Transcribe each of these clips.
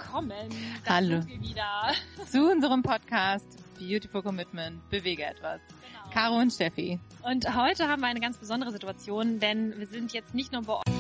willkommen. Da Hallo. sind wir wieder. Zu unserem Podcast Beautiful Commitment, bewege etwas. Genau. Caro und Steffi. Und heute haben wir eine ganz besondere Situation, denn wir sind jetzt nicht nur bei euch.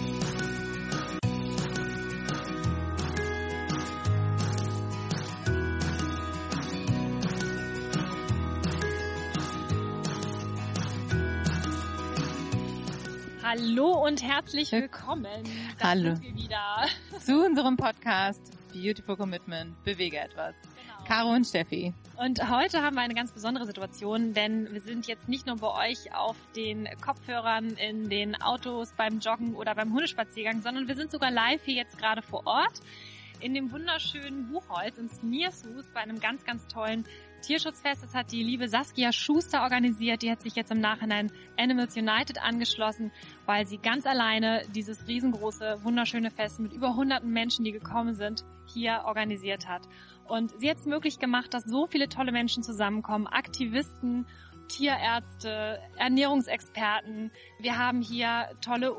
Hallo und herzlich willkommen. Da Hallo. sind wir wieder. Zu unserem Podcast Beautiful Commitment, bewege etwas. Genau. Caro und Steffi. Und heute haben wir eine ganz besondere Situation, denn wir sind jetzt nicht nur bei euch auf den Kopfhörern, in den Autos, beim Joggen oder beim Hundespaziergang, sondern wir sind sogar live hier jetzt gerade vor Ort in dem wunderschönen Buchholz in Smiershus bei einem ganz, ganz tollen Tierschutzfest. Das hat die liebe Saskia Schuster organisiert. Die hat sich jetzt im Nachhinein Animals United angeschlossen, weil sie ganz alleine dieses riesengroße, wunderschöne Fest mit über hunderten Menschen, die gekommen sind, hier organisiert hat. Und sie hat es möglich gemacht, dass so viele tolle Menschen zusammenkommen, Aktivisten, Tierärzte, Ernährungsexperten. Wir haben hier tolle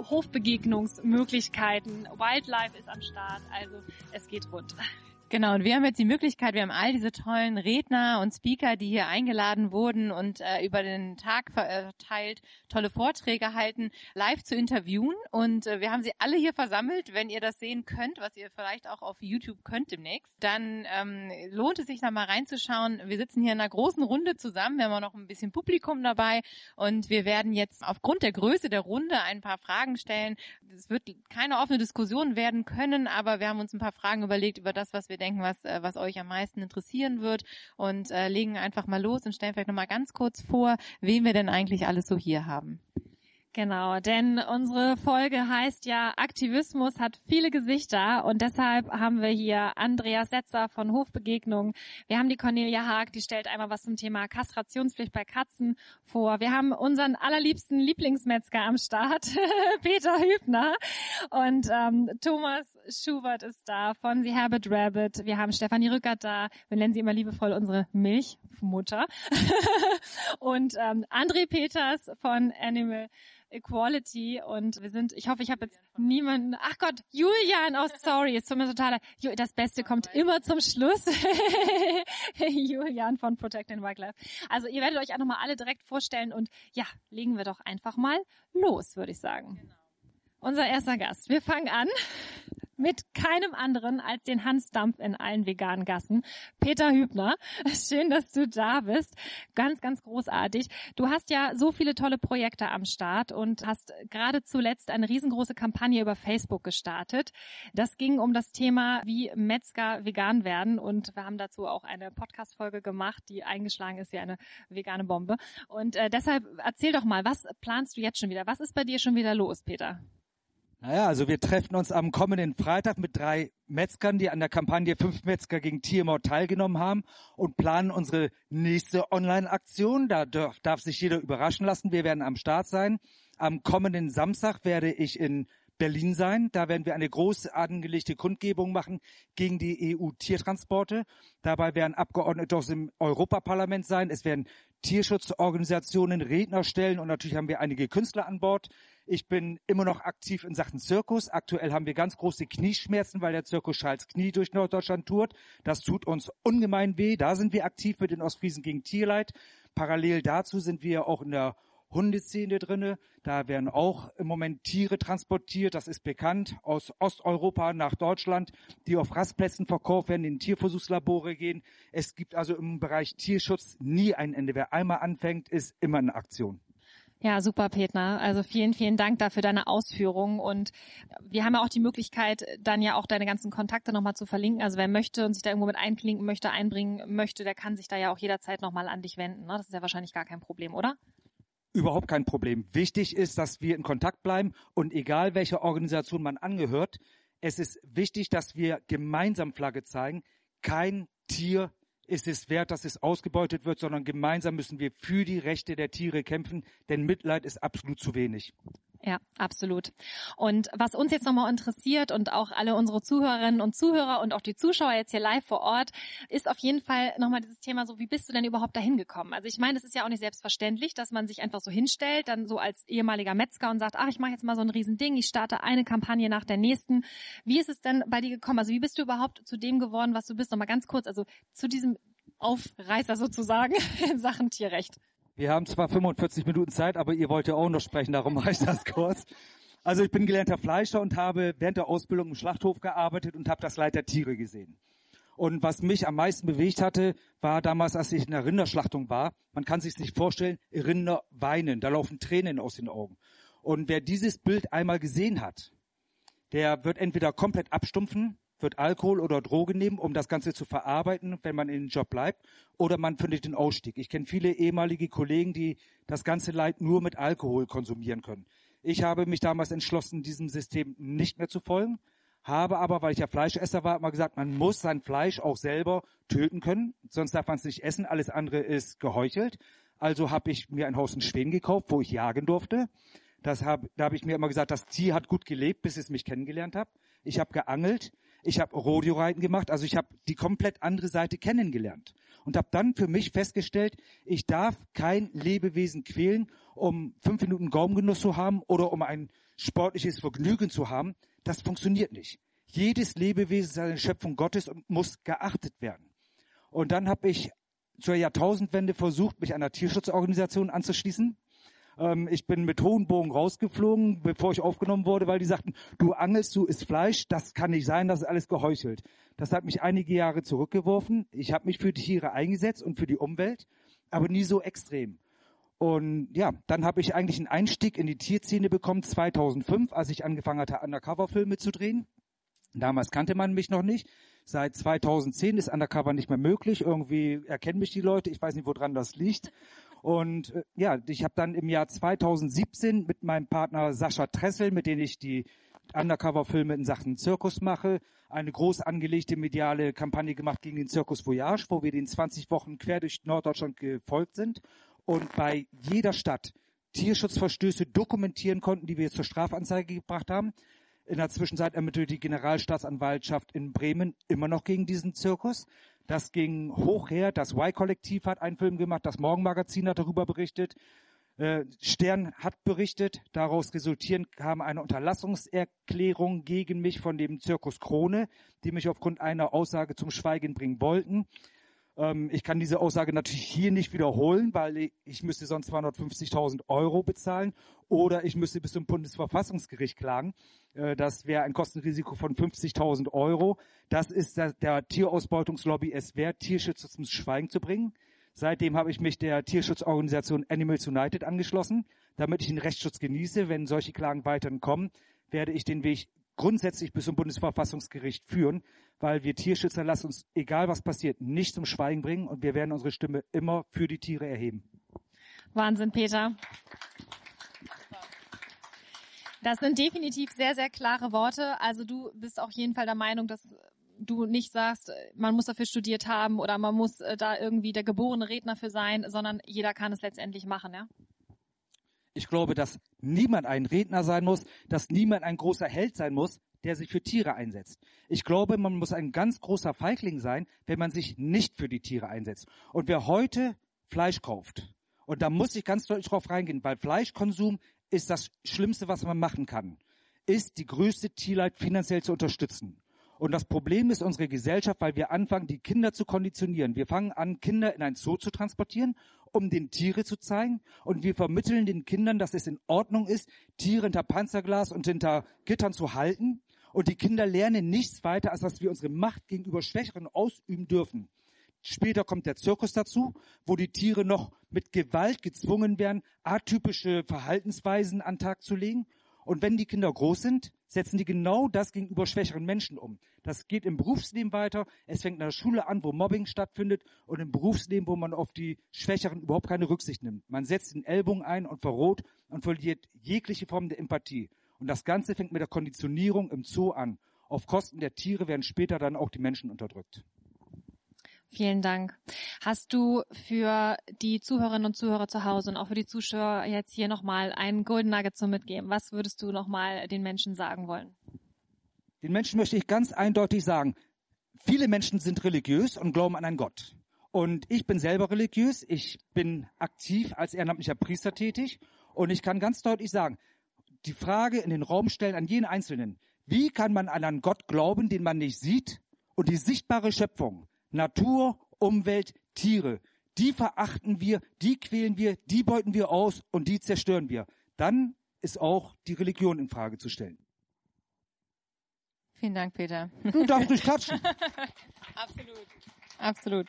Hofbegegnungsmöglichkeiten. Wildlife ist am Start, also es geht rund. Genau, und wir haben jetzt die Möglichkeit, wir haben all diese tollen Redner und Speaker, die hier eingeladen wurden und über den Tag verteilt tolle Vorträge halten, live zu interviewen. Und wir haben sie alle hier versammelt. Wenn ihr das sehen könnt, was ihr vielleicht auch auf YouTube könnt demnächst, dann lohnt es sich da mal reinzuschauen. Wir sitzen hier in einer großen Runde zusammen. Wir haben auch noch ein bisschen Publikum dabei und wir werden jetzt aufgrund der Größe der Runde ein paar Fragen stellen. Es wird keine offene Diskussion werden können, aber wir haben uns ein paar Fragen überlegt über das, was wir denken, was euch am meisten interessieren wird und legen einfach mal los und stellen vielleicht nochmal ganz kurz vor, wen wir denn eigentlich alles so hier haben. Genau, denn unsere Folge heißt ja, Aktivismus hat viele Gesichter und deshalb haben wir hier Andreas Setzer von Hofbegegnung. Wir haben die Cornelia Haag, die stellt einmal was zum Thema Kastrationspflicht bei Katzen vor. Wir haben unseren allerliebsten Lieblingsmetzger am Start, Peter Hübner, und Thomas Schubert ist da von The Herbert Rabbit. Wir haben Stefanie Rückert da, wir nennen sie immer liebevoll unsere Milchmutter. Und André Peters von Animal Equality und wir sind, ich hoffe, ich habe jetzt niemanden, ach Gott, Julian, oh sorry, es tut mir total leid. Das Beste kommt immer zum Schluss. Julian von Protect and Wildlife. Also ihr werdet euch auch nochmal alle direkt vorstellen und ja, legen wir doch einfach mal los, würde ich sagen. Genau. Unser erster Gast. Wir fangen an mit keinem anderen als den Hans Dampf in allen veganen Gassen. Peter Hübner, schön, dass du da bist. Ganz, ganz großartig. Du hast ja so viele tolle Projekte am Start und hast gerade zuletzt eine riesengroße Kampagne über Facebook gestartet. Das ging um das Thema, wie Metzger vegan werden und wir haben dazu auch eine Podcast-Folge gemacht, die eingeschlagen ist wie eine vegane Bombe. Und deshalb erzähl doch mal, was planst du jetzt schon wieder? Was ist bei dir schon wieder los, Peter? Naja, also wir treffen uns am kommenden Freitag mit 3 Metzgern, die an der Kampagne 5 Metzger gegen Tiermord teilgenommen haben und planen unsere nächste Online-Aktion. Da darf sich jeder überraschen lassen. Wir werden am Start sein. Am kommenden Samstag werde ich in Berlin sein. Da werden wir eine groß angelegte Kundgebung machen gegen die EU-Tiertransporte. Dabei werden Abgeordnete aus dem Europaparlament sein. Es werden Tierschutzorganisationen, Redner stellen und natürlich haben wir einige Künstler an Bord. Ich bin immer noch aktiv in Sachen Zirkus. Aktuell haben wir ganz große Knieschmerzen, weil der Zirkus Schalls Knie durch Norddeutschland tourt. Das tut uns ungemein weh. Da sind wir aktiv mit den Ostfriesen gegen Tierleid. Parallel dazu sind wir auch in der Hundeszene drinne. Da werden auch im Moment Tiere transportiert, das ist bekannt, aus Osteuropa nach Deutschland, die auf Rastplätzen verkauft werden, in Tierversuchslabore gehen. Es gibt also im Bereich Tierschutz nie ein Ende. Wer einmal anfängt, ist immer in Aktion. Ja, super, Petner. Also vielen, vielen Dank dafür deine Ausführungen. Und wir haben ja auch die Möglichkeit, dann ja auch deine ganzen Kontakte nochmal zu verlinken. Also wer möchte und sich da irgendwo mit einklinken möchte, einbringen möchte, der kann sich da ja auch jederzeit nochmal an dich wenden. Ne? Das ist ja wahrscheinlich gar kein Problem, oder? Überhaupt kein Problem. Wichtig ist, dass wir in Kontakt bleiben und egal welcher Organisation man angehört, es ist wichtig, dass wir gemeinsam Flagge zeigen. Kein Tier ist es wert, dass es ausgebeutet wird, sondern gemeinsam müssen wir für die Rechte der Tiere kämpfen, denn Mitleid ist absolut zu wenig. Ja, absolut. Und was uns jetzt nochmal interessiert und auch alle unsere Zuhörerinnen und Zuhörer und auch die Zuschauer jetzt hier live vor Ort, ist auf jeden Fall nochmal dieses Thema so, wie bist du denn überhaupt dahin gekommen? Also ich meine, es ist ja auch nicht selbstverständlich, dass man sich einfach so hinstellt, dann so als ehemaliger Metzger und sagt, ach, ich mache jetzt mal so ein Riesending, ich starte eine Kampagne nach der nächsten. Wie ist es denn bei dir gekommen? Also wie bist du überhaupt zu dem geworden, was du bist? Nochmal ganz kurz, also zu diesem Aufreißer sozusagen in Sachen Tierrecht. Wir haben zwar 45 Minuten Zeit, aber ihr wollt ja auch noch sprechen, darum mache ich das kurz. Also ich bin gelernter Fleischer und habe während der Ausbildung im Schlachthof gearbeitet und habe das Leid der Tiere gesehen. Und was mich am meisten bewegt hatte, war damals, als ich in der Rinderschlachtung war. Man kann sich nicht vorstellen, Rinder weinen, da laufen Tränen aus den Augen. Und wer dieses Bild einmal gesehen hat, der wird entweder komplett abstumpfen, wird Alkohol oder Drogen nehmen, um das Ganze zu verarbeiten, wenn man in den Job bleibt, oder man findet den Ausstieg. Ich kenne viele ehemalige Kollegen, die das ganze Leid nur mit Alkohol konsumieren können. Ich habe mich damals entschlossen, diesem System nicht mehr zu folgen, habe aber, weil ich ja Fleischesser war, immer gesagt, man muss sein Fleisch auch selber töten können, sonst darf man es nicht essen, alles andere ist geheuchelt. Also habe ich mir ein Haus in Schweden gekauft, wo ich jagen durfte. Da habe ich mir immer gesagt, das Tier hat gut gelebt, bis es mich kennengelernt hat. Ich habe geangelt, ich habe Rodeo-Reiten gemacht, also ich habe die komplett andere Seite kennengelernt. Und habe dann für mich festgestellt, ich darf kein Lebewesen quälen, um 5 Minuten Gaumengenuss zu haben oder um ein sportliches Vergnügen zu haben. Das funktioniert nicht. Jedes Lebewesen ist eine Schöpfung Gottes und muss geachtet werden. Und dann habe ich zur Jahrtausendwende versucht, mich einer Tierschutzorganisation anzuschließen. Ich bin mit hohen Bogen rausgeflogen, bevor ich aufgenommen wurde, weil die sagten, du angelst, du isst Fleisch, das kann nicht sein, das ist alles geheuchelt. Das hat mich einige Jahre zurückgeworfen. Ich habe mich für die Tiere eingesetzt und für die Umwelt, aber nie so extrem. Und ja, dann habe ich eigentlich einen Einstieg in die Tierszene bekommen, 2005, als ich angefangen hatte, Undercover-Filme zu drehen. Damals kannte man mich noch nicht. Seit 2010 ist Undercover nicht mehr möglich. Irgendwie erkennen mich die Leute. Ich weiß nicht, woran das liegt. Und ja, ich habe dann im Jahr 2017 mit meinem Partner Sascha Tressel, mit dem ich die Undercover-Filme in Sachen Zirkus mache, eine groß angelegte mediale Kampagne gemacht gegen den Zirkus Voyage, wo wir den 20 Wochen quer durch Norddeutschland gefolgt sind und bei jeder Stadt Tierschutzverstöße dokumentieren konnten, die wir zur Strafanzeige gebracht haben. In der Zwischenzeit ermittelt die Generalstaatsanwaltschaft in Bremen immer noch gegen diesen Zirkus. Das ging hoch her. Das Y-Kollektiv hat einen Film gemacht. Das Morgenmagazin hat darüber berichtet. Stern hat berichtet. Daraus resultierend kam eine Unterlassungserklärung gegen mich von dem Zirkus Krone, die mich aufgrund einer Aussage zum Schweigen bringen wollten. Ich kann diese Aussage natürlich hier nicht wiederholen, weil ich müsste sonst 250.000 € bezahlen oder ich müsste bis zum Bundesverfassungsgericht klagen. Das wäre ein Kostenrisiko von 50.000 €. Das ist der Tierausbeutungslobby es wert, Tierschützer zum Schweigen zu bringen. Seitdem habe ich mich der Tierschutzorganisation Animals United angeschlossen, damit ich den Rechtsschutz genieße. Wenn solche Klagen weiterhin kommen, werde ich den Weg grundsätzlich bis zum Bundesverfassungsgericht führen, weil wir Tierschützer lassen uns, egal was passiert, nicht zum Schweigen bringen und wir werden unsere Stimme immer für die Tiere erheben. Wahnsinn, Peter. Das sind definitiv sehr, sehr klare Worte. Also du bist auf jeden Fall der Meinung, dass du nicht sagst, man muss dafür studiert haben oder man muss da irgendwie der geborene Redner für sein, sondern jeder kann es letztendlich machen, ja? Ich glaube, dass niemand ein Redner sein muss, dass niemand ein großer Held sein muss, der sich für Tiere einsetzt. Ich glaube, man muss ein ganz großer Feigling sein, wenn man sich nicht für die Tiere einsetzt. Und wer heute Fleisch kauft, und da muss ich ganz deutlich drauf reingehen, weil Fleischkonsum ist das Schlimmste, was man machen kann, ist die größte Tierleid finanziell zu unterstützen. Und das Problem ist unsere Gesellschaft, weil wir anfangen, die Kinder zu konditionieren. Wir fangen an, Kinder in ein Zoo zu transportieren, um den Tiere zu zeigen. Und wir vermitteln den Kindern, dass es in Ordnung ist, Tiere hinter Panzerglas und hinter Gittern zu halten. Und die Kinder lernen nichts weiter, als dass wir unsere Macht gegenüber Schwächeren ausüben dürfen. Später kommt der Zirkus dazu, wo die Tiere noch mit Gewalt gezwungen werden, atypische Verhaltensweisen an den Tag zu legen. Und wenn die Kinder groß sind, setzen die genau das gegenüber schwächeren Menschen um. Das geht im Berufsleben weiter. Es fängt in der Schule an, wo Mobbing stattfindet und im Berufsleben, wo man auf die Schwächeren überhaupt keine Rücksicht nimmt. Man setzt den Ellbogen ein und verroht und verliert jegliche Form der Empathie. Und das Ganze fängt mit der Konditionierung im Zoo an. Auf Kosten der Tiere werden später dann auch die Menschen unterdrückt. Vielen Dank. Hast du für die Zuhörerinnen und Zuhörer zu Hause und auch für die Zuschauer jetzt hier nochmal einen Golden Nugget zum Mitgeben? Was würdest du nochmal den Menschen sagen wollen? Den Menschen möchte ich ganz eindeutig sagen, viele Menschen sind religiös und glauben an einen Gott. Und ich bin selber religiös, ich bin aktiv als ehrenamtlicher Priester tätig und ich kann ganz deutlich sagen, die Frage in den Raum stellen an jeden Einzelnen, wie kann man an einen Gott glauben, den man nicht sieht und die sichtbare Schöpfung, Natur, Umwelt, Tiere, die verachten wir, die quälen wir, die beuten wir aus und die zerstören wir. Dann ist auch die Religion in Frage zu stellen. Vielen Dank, Peter. Du darfst nicht klatschen. Absolut. Absolut.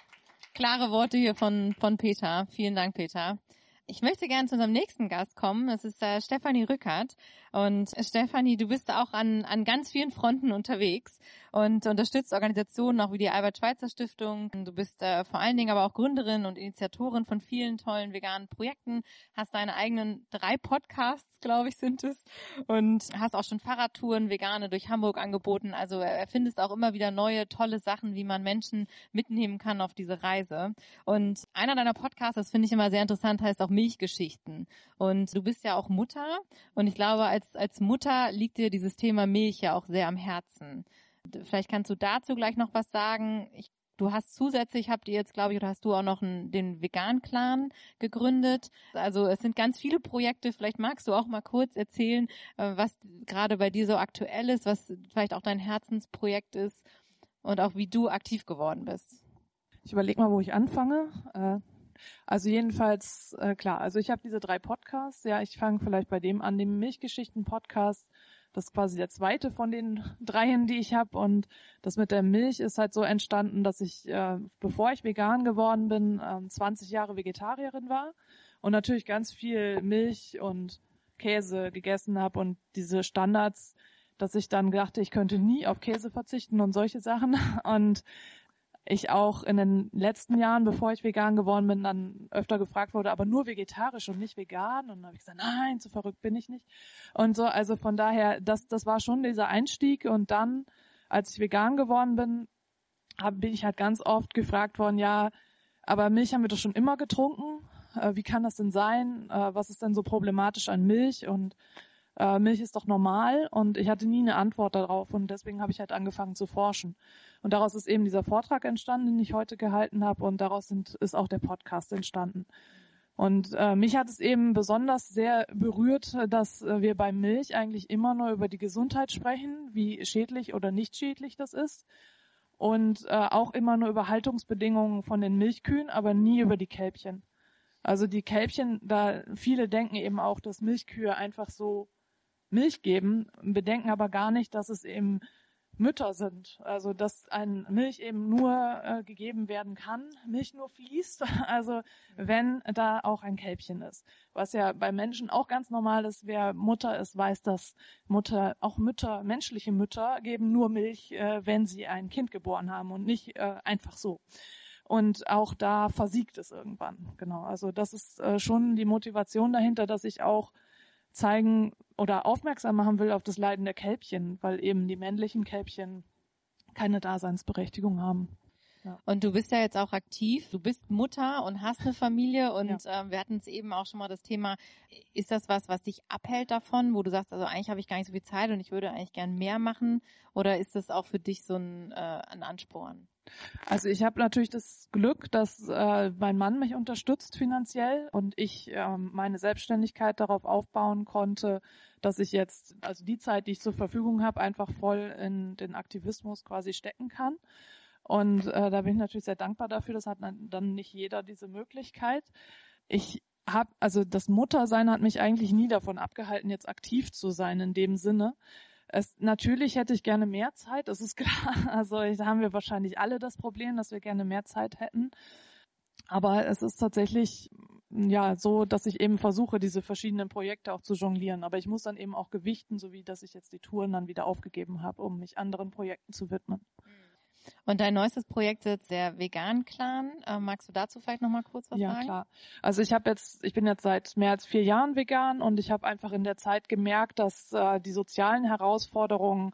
Klare Worte hier von Peter. Vielen Dank, Peter. Ich möchte gerne zu unserem nächsten Gast kommen. Das ist Stefanie Rückert. Und Stefanie, du bist auch an ganz vielen Fronten unterwegs und unterstützt Organisationen auch wie die Albert-Schweitzer-Stiftung. Du bist vor allen Dingen aber auch Gründerin und Initiatorin von vielen tollen veganen Projekten, hast deine eigenen 3 Podcasts, glaube ich, sind es, und hast auch schon Fahrradtouren vegane durch Hamburg angeboten. Also erfindest auch immer wieder neue, tolle Sachen, wie man Menschen mitnehmen kann auf diese Reise. Und einer deiner Podcasts, das finde ich immer sehr interessant, heißt auch Milchgeschichten. Und du bist ja auch Mutter und ich glaube, als Mutter liegt dir dieses Thema Milch ja auch sehr am Herzen. Vielleicht kannst du dazu gleich noch was sagen. Du hast zusätzlich, habt ihr jetzt, glaube ich, oder hast du auch noch den Vegan-Clan gegründet. Also es sind ganz viele Projekte. Vielleicht magst du auch mal kurz erzählen, was gerade bei dir so aktuell ist, was vielleicht auch dein Herzensprojekt ist und auch wie du aktiv geworden bist. Ich überlege mal, wo ich anfange. Also jedenfalls, klar, also ich habe diese 3 Podcasts. Ja, ich fange vielleicht bei dem an, dem Milchgeschichten-Podcast. Das ist quasi der zweite von den 3, die ich habe. Und das mit der Milch ist halt so entstanden, dass ich, bevor ich vegan geworden bin, 20 Jahre Vegetarierin war und natürlich ganz viel Milch und Käse gegessen habe und diese Standards, dass ich dann dachte, ich könnte nie auf Käse verzichten und solche Sachen. Und ich auch in den letzten Jahren, bevor ich vegan geworden bin, dann öfter gefragt wurde, aber nur vegetarisch und nicht vegan. Und dann habe ich gesagt, nein, so verrückt bin ich nicht. Und so, also von daher, das war schon dieser Einstieg. Und dann, als ich vegan geworden bin, bin ich halt ganz oft gefragt worden, ja, aber Milch haben wir doch schon immer getrunken. Wie kann das denn sein? Was ist denn so problematisch an Milch? Und Milch ist doch normal, und ich hatte nie eine Antwort darauf, und deswegen habe ich halt angefangen zu forschen. Und daraus ist eben dieser Vortrag entstanden, den ich heute gehalten habe, und daraus ist auch der Podcast entstanden. Und mich hat es eben besonders sehr berührt, dass wir bei Milch eigentlich immer nur über die Gesundheit sprechen, wie schädlich oder nicht schädlich das ist, und auch immer nur über Haltungsbedingungen von den Milchkühen, aber nie über die Kälbchen. Also die Kälbchen, da viele denken eben auch, dass Milchkühe einfach so Milch geben, bedenken aber gar nicht, dass es eben Mütter sind. Also dass ein Milch eben nur gegeben werden kann, Milch nur fließt, also wenn da auch ein Kälbchen ist. Was ja bei Menschen auch ganz normal ist, wer Mutter ist, weiß, dass menschliche Mütter geben nur Milch, wenn sie ein Kind geboren haben und nicht einfach so. Und auch da versiegt es irgendwann. Genau, also das ist schon die Motivation dahinter, dass ich auch zeigen oder aufmerksam machen will auf das Leiden der Kälbchen, weil eben die männlichen Kälbchen keine Daseinsberechtigung haben. Ja. Und du bist ja jetzt auch aktiv, du bist Mutter und hast eine Familie, und wir hatten es eben auch schon mal das Thema, ist das was dich abhält davon, wo du sagst, also eigentlich habe ich gar nicht so viel Zeit und ich würde eigentlich gern mehr machen, oder ist das auch für dich so ein Ansporn? Also ich habe natürlich das Glück, dass mein Mann mich unterstützt finanziell und ich meine Selbstständigkeit darauf aufbauen konnte, dass ich jetzt, also die Zeit, die ich zur Verfügung habe, einfach voll in den Aktivismus quasi stecken kann. Und da bin ich natürlich sehr dankbar dafür. Das hat dann nicht jeder diese Möglichkeit. Also das Muttersein hat mich eigentlich nie davon abgehalten, jetzt aktiv zu sein in dem Sinne. Natürlich hätte ich gerne mehr Zeit, das ist klar. Also da haben wir wahrscheinlich alle das Problem, dass wir gerne mehr Zeit hätten. Aber es ist tatsächlich so, dass ich eben versuche, diese verschiedenen Projekte auch zu jonglieren. Aber ich muss dann eben auch gewichten, so wie dass ich jetzt die Touren dann wieder aufgegeben habe, um mich anderen Projekten zu widmen. Und dein neuestes Projekt ist der Vegan-Clan. Magst du dazu vielleicht noch mal kurz was sagen? Ja, klar. Also ich bin jetzt seit mehr als 4 Jahren vegan, und ich habe einfach in der Zeit gemerkt, dass die sozialen Herausforderungen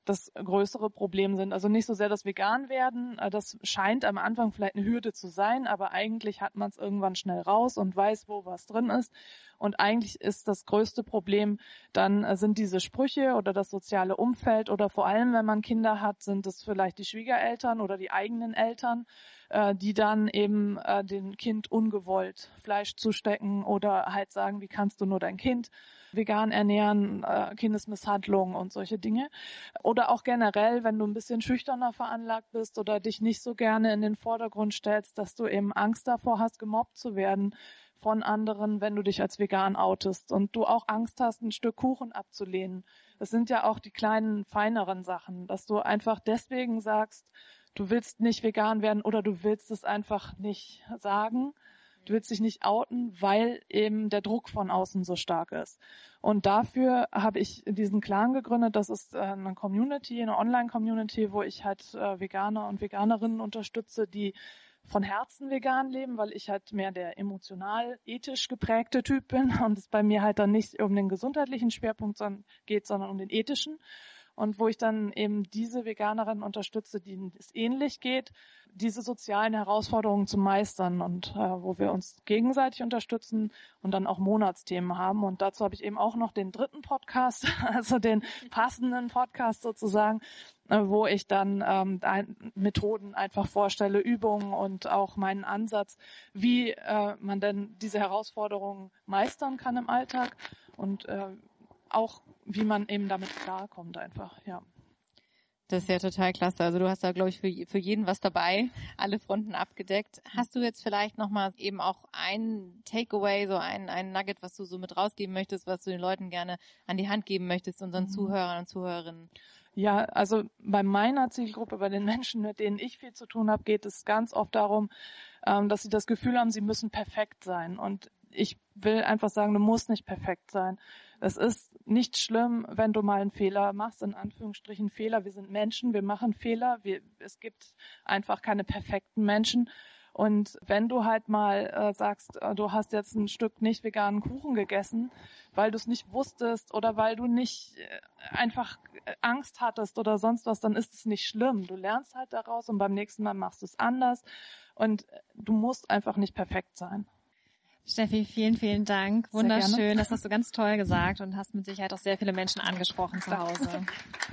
das größere Problem sind. Also nicht so sehr das Vegan-Werden, das scheint am Anfang vielleicht eine Hürde zu sein, aber eigentlich hat man es irgendwann schnell raus und weiß, wo was drin ist. Und eigentlich ist das größte Problem, dann sind diese Sprüche oder das soziale Umfeld oder vor allem, wenn man Kinder hat, sind es vielleicht die Schwiegereltern oder die eigenen Eltern, die dann eben dem Kind ungewollt Fleisch zustecken oder halt sagen, wie kannst du nur dein Kind vegan ernähren, Kindesmisshandlung und solche Dinge. Oder auch generell, wenn du ein bisschen schüchterner veranlagt bist oder dich nicht so gerne in den Vordergrund stellst, dass du eben Angst davor hast, gemobbt zu werden von anderen, wenn du dich als vegan outest und du auch Angst hast, ein Stück Kuchen abzulehnen. Das sind ja auch die kleinen, feineren Sachen, dass du einfach deswegen sagst, du willst nicht vegan werden oder du willst es einfach nicht sagen. Du willst dich nicht outen, weil eben der Druck von außen so stark ist. Und dafür habe ich diesen Clan gegründet. Das ist eine Community, eine Online-Community, wo ich halt Veganer und Veganerinnen unterstütze, die von Herzen vegan leben, weil ich halt mehr der emotional-ethisch geprägte Typ bin und es bei mir halt dann nicht um den gesundheitlichen Schwerpunkt geht, sondern um den ethischen. Und wo ich dann eben diese Veganerinnen unterstütze, denen es ähnlich geht, diese sozialen Herausforderungen zu meistern und wo wir uns gegenseitig unterstützen und dann auch Monatsthemen haben. Und dazu habe ich eben auch noch den dritten Podcast, also den passenden Podcast sozusagen, wo ich dann Methoden einfach vorstelle, Übungen und auch meinen Ansatz, wie man denn diese Herausforderungen meistern kann im Alltag und auch wie man eben damit klarkommt einfach, ja. Das ist ja total klasse. Also du hast da, glaube ich, für jeden was dabei, alle Fronten abgedeckt. Hast du jetzt vielleicht nochmal eben auch ein Takeaway, so ein Nugget, was du so mit rausgeben möchtest, was du den Leuten gerne an die Hand geben möchtest, unseren Zuhörern und Zuhörerinnen? Ja, also bei meiner Zielgruppe, bei den Menschen, mit denen ich viel zu tun habe, geht es ganz oft darum, dass sie das Gefühl haben, sie müssen perfekt sein. Und ich will einfach sagen, du musst nicht perfekt sein. Es ist nicht schlimm, wenn du mal einen Fehler machst, in Anführungsstrichen Fehler. Wir sind Menschen, wir machen Fehler. Es gibt einfach keine perfekten Menschen. Und wenn du halt mal sagst, du hast jetzt ein Stück nicht veganen Kuchen gegessen, weil du es nicht wusstest oder weil du nicht einfach Angst hattest oder sonst was, dann ist es nicht schlimm. Du lernst halt daraus und beim nächsten Mal machst du es anders. Und du musst einfach nicht perfekt sein. Steffi, vielen, vielen Dank. Wunderschön, das hast du ganz toll gesagt und hast mit Sicherheit auch sehr viele Menschen angesprochen zu Hause.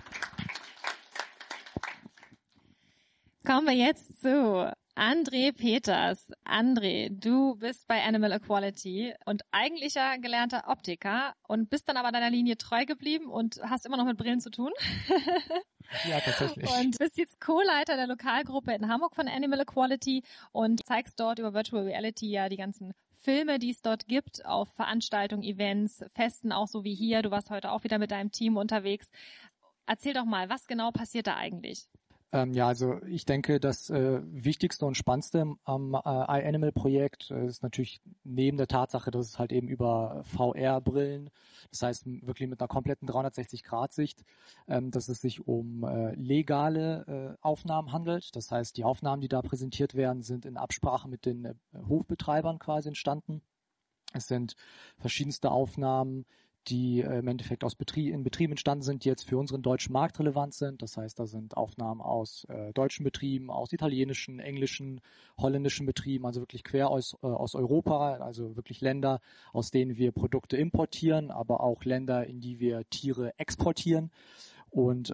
Kommen wir jetzt zu André Peters. André, du bist bei Animal Equality und eigentlicher gelernter Optiker und bist dann aber deiner Linie treu geblieben und hast immer noch mit Brillen zu tun. Ja, tatsächlich. Und bist jetzt Co-Leiter der Lokalgruppe in Hamburg von Animal Equality und zeigst dort über Virtual Reality ja die ganzen Filme, die es dort gibt, auf Veranstaltungen, Events, Festen, auch so wie hier. Du warst heute auch wieder mit deinem Team unterwegs. Erzähl doch mal, was genau passiert da eigentlich? Ja, also ich denke, das Wichtigste und Spannendste am iAnimal-Projekt ist natürlich neben der Tatsache, dass es halt eben über VR-Brillen, das heißt wirklich mit einer kompletten 360-Grad-Sicht, dass es sich um legale Aufnahmen handelt. Das heißt, die Aufnahmen, die da präsentiert werden, sind in Absprache mit den Hofbetreibern quasi entstanden. Es sind verschiedenste Aufnahmen, die im Endeffekt in Betrieben entstanden sind, die jetzt für unseren deutschen Markt relevant sind. Das heißt, da sind Aufnahmen aus deutschen Betrieben, aus italienischen, englischen, holländischen Betrieben, also wirklich quer aus Europa, also wirklich Länder, aus denen wir Produkte importieren, aber auch Länder, in die wir Tiere exportieren. Und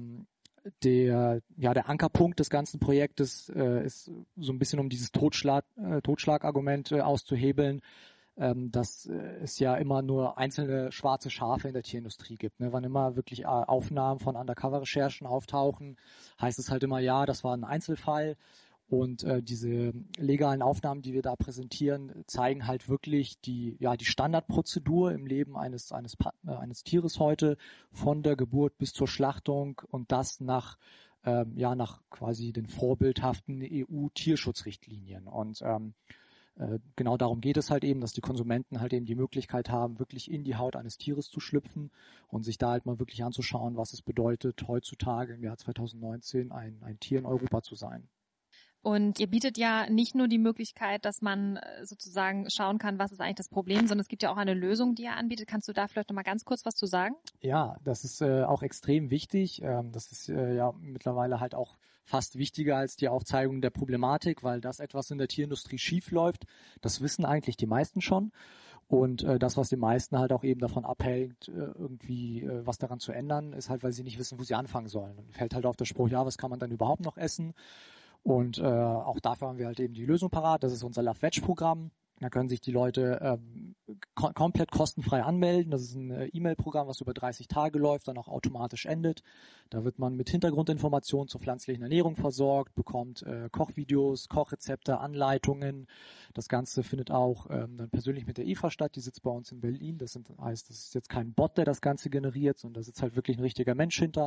der Ankerpunkt des ganzen Projektes ist so ein bisschen, um dieses Totschlagargument auszuhebeln, dass es ja immer nur einzelne schwarze Schafe in der Tierindustrie gibt. Ne? Wann immer wirklich Aufnahmen von Undercover-Recherchen auftauchen, heißt es halt immer, ja, das war ein Einzelfall. Und diese legalen Aufnahmen, die wir da präsentieren, zeigen halt wirklich die Standardprozedur im Leben eines Tieres heute, von der Geburt bis zur Schlachtung, und das nach quasi den vorbildhaften EU-Tierschutzrichtlinien. Und genau darum geht es halt eben, dass die Konsumenten halt eben die Möglichkeit haben, wirklich in die Haut eines Tieres zu schlüpfen und sich da halt mal wirklich anzuschauen, was es bedeutet, heutzutage im Jahr 2019 ein Tier in Europa zu sein. Und ihr bietet ja nicht nur die Möglichkeit, dass man sozusagen schauen kann, was ist eigentlich das Problem, sondern es gibt ja auch eine Lösung, die ihr anbietet. Kannst du da vielleicht noch mal ganz kurz was zu sagen? Ja, das ist auch extrem wichtig. Das ist ja mittlerweile halt auch fast wichtiger als die Aufzeigung der Problematik, weil das etwas in der Tierindustrie schief läuft. Das wissen eigentlich die meisten schon. Und das, was die meisten halt auch eben davon abhält, irgendwie was daran zu ändern, ist halt, weil sie nicht wissen, wo sie anfangen sollen. Dann fällt halt auf der Spruch, ja, was kann man dann überhaupt noch essen? Und auch dafür haben wir halt eben die Lösung parat. Das ist unser Love Veg Programm. Da können sich die Leute komplett kostenfrei anmelden. Das ist ein E-Mail-Programm, was über 30 Tage läuft, dann auch automatisch endet. Da wird man mit Hintergrundinformationen zur pflanzlichen Ernährung versorgt, bekommt Kochvideos, Kochrezepte, Anleitungen. Das Ganze findet auch dann persönlich mit der Eva statt. Die sitzt bei uns in Berlin. Das ist jetzt kein Bot, der das Ganze generiert, sondern da sitzt halt wirklich ein richtiger Mensch hinter.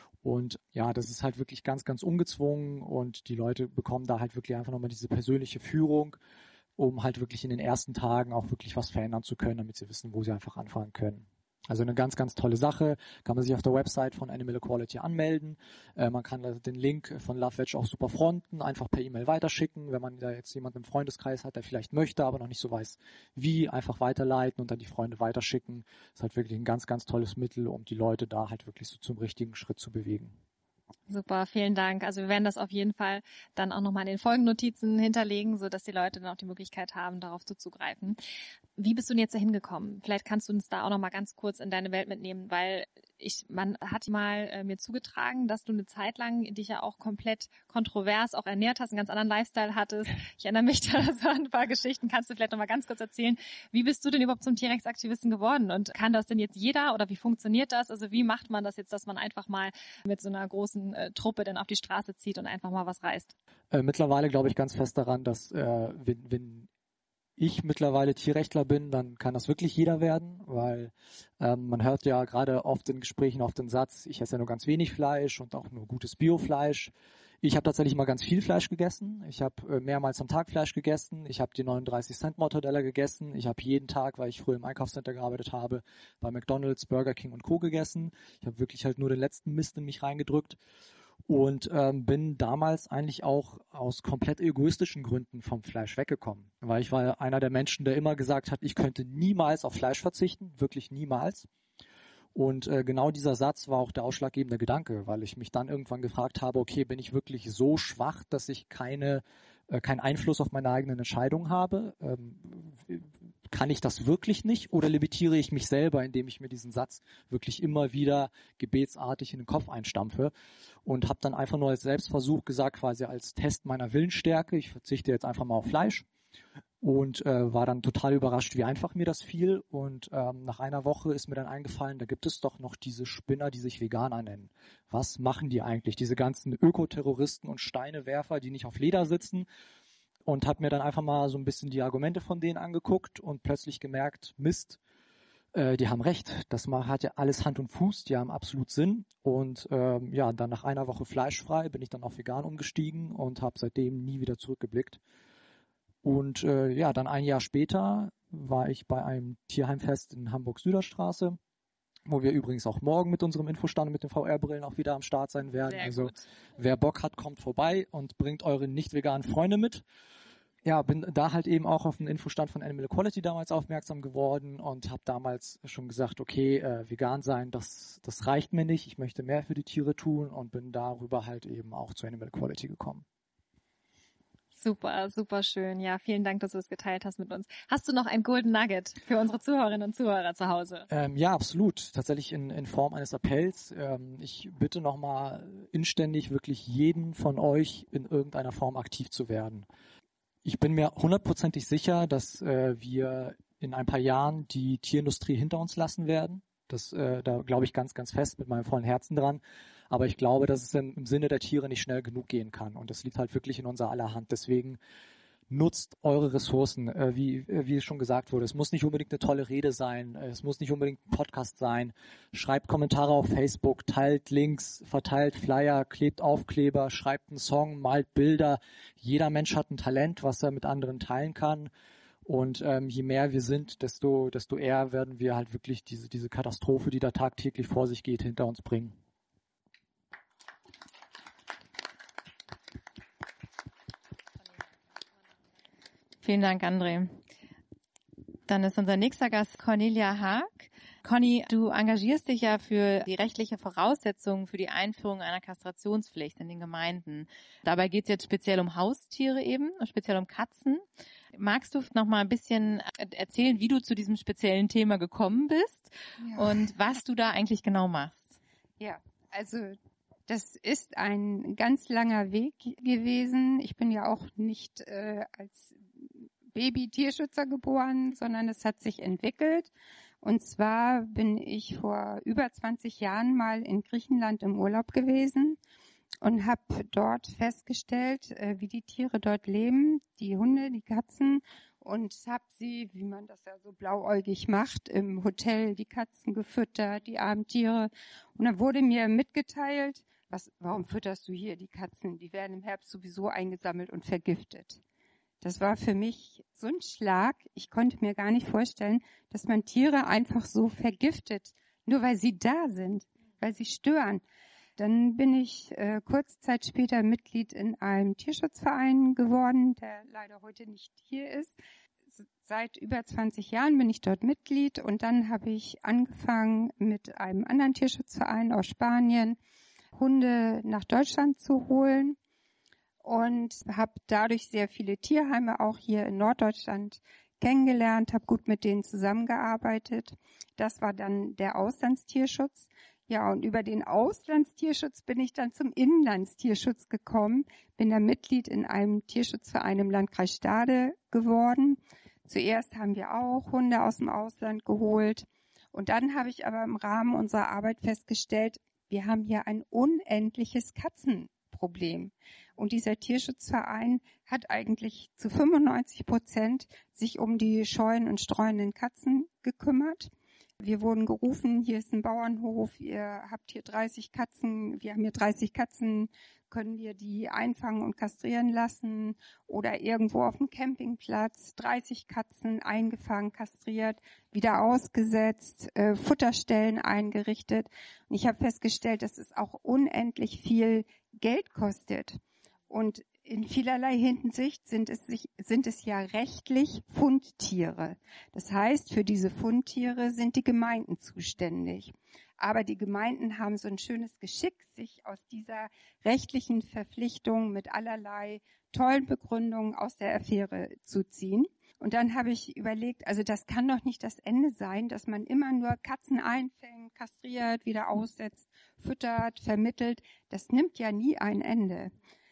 Und ja, das ist halt wirklich ganz, ganz ungezwungen und die Leute bekommen da halt wirklich einfach nochmal diese persönliche Führung, um halt wirklich in den ersten Tagen auch wirklich was verändern zu können, damit sie wissen, wo sie einfach anfangen können. Also eine ganz, ganz tolle Sache. Kann man sich auf der Website von Animal Equality anmelden. Man kann den Link von Love Veg auch super fronten, einfach per E-Mail weiterschicken. Wenn man da jetzt jemanden im Freundeskreis hat, der vielleicht möchte, aber noch nicht so weiß, wie, einfach weiterleiten und dann die Freunde weiterschicken. Ist halt wirklich ein ganz, ganz tolles Mittel, um die Leute da halt wirklich so zum richtigen Schritt zu bewegen. Super, vielen Dank. Also wir werden das auf jeden Fall dann auch nochmal in den Folgennotizen hinterlegen, sodass die Leute dann auch die Möglichkeit haben, darauf zuzugreifen. Wie bist du denn jetzt da hingekommen? Vielleicht kannst du uns da auch nochmal ganz kurz in deine Welt mitnehmen, weil man hat mal mir zugetragen, dass du eine Zeit lang dich ja auch komplett kontrovers auch ernährt hast, einen ganz anderen Lifestyle hattest. Ich erinnere mich da so an ein paar Geschichten. Kannst du vielleicht nochmal ganz kurz erzählen, wie bist du denn überhaupt zum Tierrechtsaktivisten geworden? Und kann das denn jetzt jeder oder wie funktioniert das? Also wie macht man das jetzt, dass man einfach mal mit so einer großen Truppe dann auf die Straße zieht und einfach mal was reißt? Mittlerweile glaube ich ganz fest daran, dass wenn ich mittlerweile Tierrechtler bin, dann kann das wirklich jeder werden, weil man hört ja gerade oft in Gesprächen auf den Satz, ich esse ja nur ganz wenig Fleisch und auch nur gutes Biofleisch. Ich habe tatsächlich mal ganz viel Fleisch gegessen. Ich habe mehrmals am Tag Fleisch gegessen. Ich habe die 39-Cent-Mortadella gegessen. Ich habe jeden Tag, weil ich früher im Einkaufscenter gearbeitet habe, bei McDonald's, Burger King und Co. gegessen. Ich habe wirklich halt nur den letzten Mist in mich reingedrückt. Und bin damals eigentlich auch aus komplett egoistischen Gründen vom Fleisch weggekommen. Weil ich war einer der Menschen, der immer gesagt hat, ich könnte niemals auf Fleisch verzichten, wirklich niemals. Und genau dieser Satz war auch der ausschlaggebende Gedanke, weil ich mich dann irgendwann gefragt habe, okay, bin ich wirklich so schwach, dass ich keinen Einfluss auf meine eigenen Entscheidungen habe? Kann ich das wirklich nicht oder limitiere ich mich selber, indem ich mir diesen Satz wirklich immer wieder gebetsartig in den Kopf einstampfe? Und habe dann einfach nur als Selbstversuch gesagt, quasi als Test meiner Willensstärke, ich verzichte jetzt einfach mal auf Fleisch. Und war dann total überrascht, wie einfach mir das fiel. Und nach einer Woche ist mir dann eingefallen, da gibt es doch noch diese Spinner, die sich Veganer nennen. Was machen die eigentlich? Diese ganzen Ökoterroristen und Steinewerfer, die nicht auf Leder sitzen. Und habe mir dann einfach mal so ein bisschen die Argumente von denen angeguckt und plötzlich gemerkt, Mist, die haben recht. Das hat ja alles Hand und Fuß, die haben absolut Sinn. Und ja, dann nach einer Woche fleischfrei bin ich dann auf vegan umgestiegen und habe seitdem nie wieder zurückgeblickt. Und ja, dann ein Jahr später war ich bei einem Tierheimfest in Hamburg-Süderstraße, wo wir übrigens auch morgen mit unserem Infostand mit den VR-Brillen auch wieder am Start sein werden. Sehr also gut. Wer Bock hat, kommt vorbei und bringt eure nicht veganen Freunde mit. Ja, bin da halt eben auch auf den Infostand von Animal Equality damals aufmerksam geworden und habe damals schon gesagt, okay, vegan sein, das reicht mir nicht, ich möchte mehr für die Tiere tun und bin darüber halt eben auch zu Animal Equality gekommen. Super, super schön. Ja, vielen Dank, dass du das geteilt hast mit uns. Hast du noch ein Golden Nugget für unsere Zuhörerinnen und Zuhörer zu Hause? Ja, absolut. Tatsächlich in Form eines Appells. Ich bitte nochmal inständig wirklich jeden von euch in irgendeiner Form aktiv zu werden. Ich bin mir 100%ig sicher, dass wir in ein paar Jahren die Tierindustrie hinter uns lassen werden. Da glaube ich ganz, ganz fest mit meinem vollen Herzen dran. Aber ich glaube, dass es im Sinne der Tiere nicht schnell genug gehen kann. Und das liegt halt wirklich in unser aller Hand. Deswegen nutzt eure Ressourcen, wie es schon gesagt wurde. Es muss nicht unbedingt eine tolle Rede sein. Es muss nicht unbedingt ein Podcast sein. Schreibt Kommentare auf Facebook, teilt Links, verteilt Flyer, klebt Aufkleber, schreibt einen Song, malt Bilder. Jeder Mensch hat ein Talent, was er mit anderen teilen kann. Und je mehr wir sind, desto eher werden wir halt wirklich diese Katastrophe, die da tagtäglich vor sich geht, hinter uns bringen. Vielen Dank, André. Dann ist unser nächster Gast Cornelia Haag. Conny, du engagierst dich ja für die rechtliche Voraussetzungen für die Einführung einer Kastrationspflicht in den Gemeinden. Dabei geht es jetzt speziell um Haustiere eben, speziell um Katzen. Magst du noch mal ein bisschen erzählen, wie du zu diesem speziellen Thema gekommen bist und was du da eigentlich genau machst? Ja, also das ist ein ganz langer Weg gewesen. Ich bin ja auch nicht als Baby-Tierschützer geboren, sondern es hat sich entwickelt. Und zwar bin ich vor über 20 Jahren mal in Griechenland im Urlaub gewesen und habe dort festgestellt, wie die Tiere dort leben, die Hunde, die Katzen, und habe sie, wie man das ja so blauäugig macht, im Hotel die Katzen gefüttert, die armen Tiere. Und dann wurde mir mitgeteilt, warum fütterst du hier die Katzen? Die werden im Herbst sowieso eingesammelt und vergiftet. Das war für mich so ein Schlag. Ich konnte mir gar nicht vorstellen, dass man Tiere einfach so vergiftet, nur weil sie da sind, weil sie stören. Dann bin ich kurze Zeit später Mitglied in einem Tierschutzverein geworden, der leider heute nicht hier ist. Seit über 20 Jahren bin ich dort Mitglied und dann habe ich angefangen, mit einem anderen Tierschutzverein aus Spanien Hunde nach Deutschland zu holen. Und habe dadurch sehr viele Tierheime auch hier in Norddeutschland kennengelernt, habe gut mit denen zusammengearbeitet. Das war dann der Auslandstierschutz. Ja, und über den Auslandstierschutz bin ich dann zum Inlandstierschutz gekommen, bin da Mitglied in einem Tierschutzverein im Landkreis Stade geworden. Zuerst haben wir auch Hunde aus dem Ausland geholt. Und dann habe ich aber im Rahmen unserer Arbeit festgestellt, wir haben hier ein unendliches Katzenproblem. Und dieser Tierschutzverein hat eigentlich zu 95% sich um die scheuen und streuenden Katzen gekümmert. Wir wurden gerufen, hier ist ein Bauernhof, ihr habt hier 30 Katzen, wir haben hier 30 Katzen, können wir die einfangen und kastrieren lassen? Oder irgendwo auf dem Campingplatz 30 Katzen eingefangen, kastriert, wieder ausgesetzt, Futterstellen eingerichtet. Und ich habe festgestellt, dass es auch unendlich viel Geld kostet. Und in vielerlei Hinsicht sind es ja rechtlich Fundtiere. Das heißt, für diese Fundtiere sind die Gemeinden zuständig. Aber die Gemeinden haben so ein schönes Geschick, sich aus dieser rechtlichen Verpflichtung mit allerlei tollen Begründungen aus der Affäre zu ziehen. Und dann habe ich überlegt, also das kann doch nicht das Ende sein, dass man immer nur Katzen einfängt, kastriert, wieder aussetzt, füttert, vermittelt. Das nimmt ja nie ein Ende.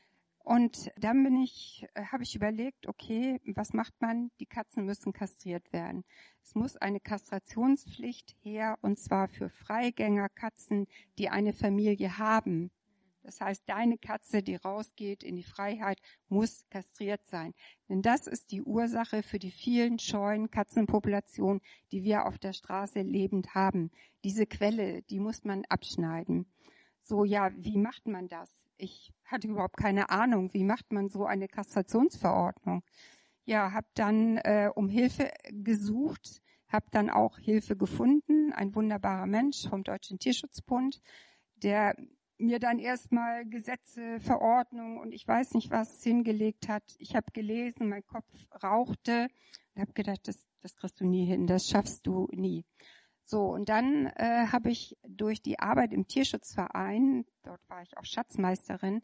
Und dann habe ich überlegt, okay, was macht man? Die Katzen müssen kastriert werden. Es muss eine Kastrationspflicht her, und zwar für Freigängerkatzen, die eine Familie haben. Das heißt, deine Katze, die rausgeht in die Freiheit, muss kastriert sein. Denn das ist die Ursache für die vielen scheuen Katzenpopulationen, die wir auf der Straße lebend haben. Diese Quelle, die muss man abschneiden. So, ja, wie macht man das? Ich hatte überhaupt keine Ahnung, wie macht man so eine Kastrationsverordnung. Ja, habe dann um Hilfe gesucht, habe dann auch Hilfe gefunden. Ein wunderbarer Mensch vom Deutschen Tierschutzbund, der mir dann erstmal Gesetze, Verordnungen und ich weiß nicht was hingelegt hat. Ich habe gelesen, mein Kopf rauchte und habe gedacht, das kriegst du nie hin, das schaffst du nie. So, und dann habe ich durch die Arbeit im Tierschutzverein, dort war ich auch Schatzmeisterin,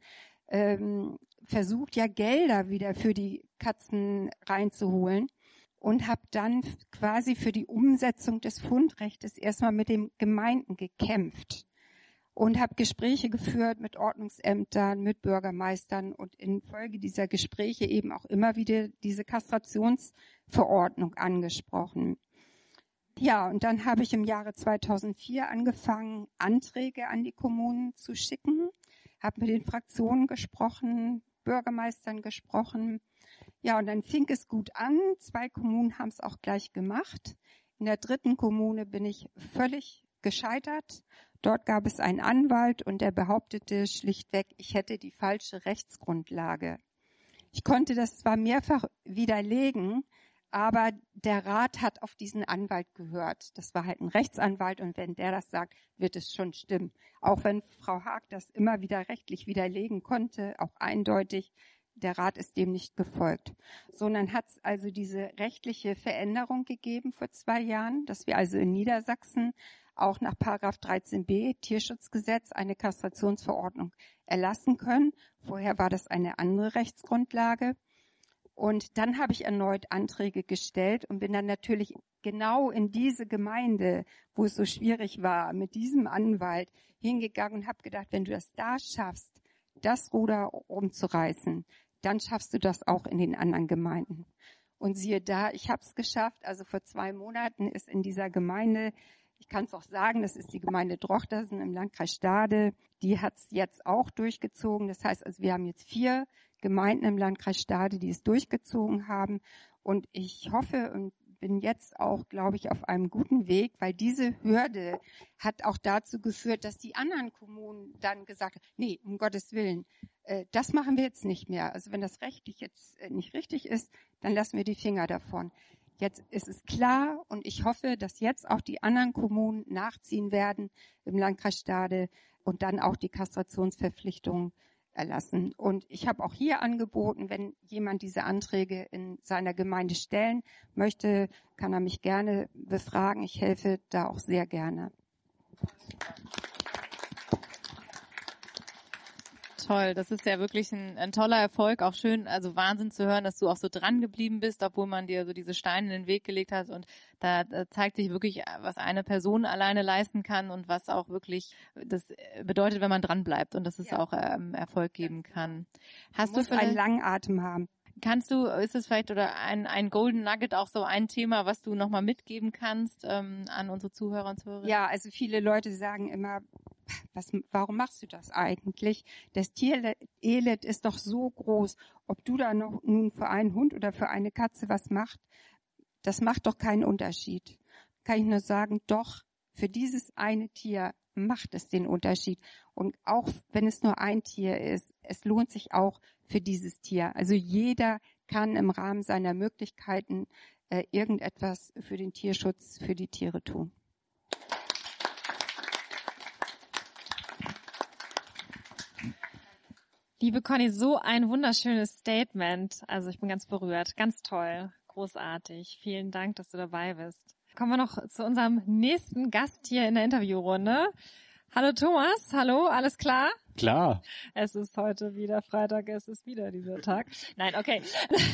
versucht, ja Gelder wieder für die Katzen reinzuholen und habe dann quasi für die Umsetzung des Fundrechtes erstmal mit den Gemeinden gekämpft und habe Gespräche geführt mit Ordnungsämtern, mit Bürgermeistern und infolge dieser Gespräche eben auch immer wieder diese Kastrationsverordnung angesprochen. Ja, und dann habe ich im Jahre 2004 angefangen, Anträge an die Kommunen zu schicken, habe mit den Fraktionen gesprochen, Bürgermeistern gesprochen. Ja, und dann fing es gut an. 2 Kommunen haben es auch gleich gemacht. In der 3. Kommune bin ich völlig gescheitert. Dort gab es einen Anwalt und der behauptete schlichtweg, ich hätte die falsche Rechtsgrundlage. Ich konnte das zwar mehrfach widerlegen, aber der Rat hat auf diesen Anwalt gehört. Das war halt ein Rechtsanwalt und wenn der das sagt, wird es schon stimmen. Auch wenn Frau Haag das immer wieder rechtlich widerlegen konnte, auch eindeutig, der Rat ist dem nicht gefolgt. Sondern hat es also diese rechtliche Veränderung gegeben vor 2 Jahren, dass wir also in Niedersachsen auch nach Paragraph 13b Tierschutzgesetz eine Kastrationsverordnung erlassen können. Vorher war das eine andere Rechtsgrundlage. Und dann habe ich erneut Anträge gestellt und bin dann natürlich genau in diese Gemeinde, wo es so schwierig war, mit diesem Anwalt hingegangen und habe gedacht, wenn du das da schaffst, das Ruder umzureißen, dann schaffst du das auch in den anderen Gemeinden. Und siehe da, ich habe es geschafft. Also vor 2 Monaten ist in dieser Gemeinde, ich kann es auch sagen, das ist die Gemeinde Drochtersen im Landkreis Stade, die hat es jetzt auch durchgezogen. Das heißt, also wir haben jetzt 4 Gemeinden im Landkreis Stade, die es durchgezogen haben. Und ich hoffe und bin jetzt auch, glaube ich, auf einem guten Weg, weil diese Hürde hat auch dazu geführt, dass die anderen Kommunen dann gesagt haben, nee, um Gottes Willen, das machen wir jetzt nicht mehr. Also wenn das rechtlich jetzt nicht richtig ist, dann lassen wir die Finger davon. Jetzt ist es klar und ich hoffe, dass jetzt auch die anderen Kommunen nachziehen werden im Landkreis Stade und dann auch die Kastrationsverpflichtung erlassen. Und ich habe auch hier angeboten, wenn jemand diese Anträge in seiner Gemeinde stellen möchte, kann er mich gerne befragen. Ich helfe da auch sehr gerne. Toll, das ist ja wirklich ein toller Erfolg, auch schön, also Wahnsinn zu hören, dass du auch so dran geblieben bist, obwohl man dir so diese Steine in den Weg gelegt hat und da zeigt sich wirklich, was eine Person alleine leisten kann und was auch wirklich das bedeutet, wenn man dran bleibt und dass es auch Erfolg geben kann. Hast du einen langen Atem haben? Ist es vielleicht oder ein Golden Nugget auch so ein Thema, was du nochmal mitgeben kannst an unsere Zuhörer und Zuhörerinnen? Ja, also viele Leute sagen immer, warum machst du das eigentlich? Das Tierelend ist doch so groß. Ob du da noch nun für einen Hund oder für eine Katze was machst, das macht doch keinen Unterschied. Kann ich nur sagen, doch, für dieses eine Tier macht es den Unterschied. Und auch wenn es nur ein Tier ist, es lohnt sich auch für dieses Tier. Also jeder kann im Rahmen seiner Möglichkeiten irgendetwas für den Tierschutz, für die Tiere tun. Liebe Conny, so ein wunderschönes Statement. Also ich bin ganz berührt. Ganz toll. Großartig. Vielen Dank, dass du dabei bist. Kommen wir noch zu unserem nächsten Gast hier in der Interviewrunde. Hallo Thomas, hallo, alles klar? Klar. Es ist heute wieder Freitag, es ist wieder dieser Tag. Nein, okay.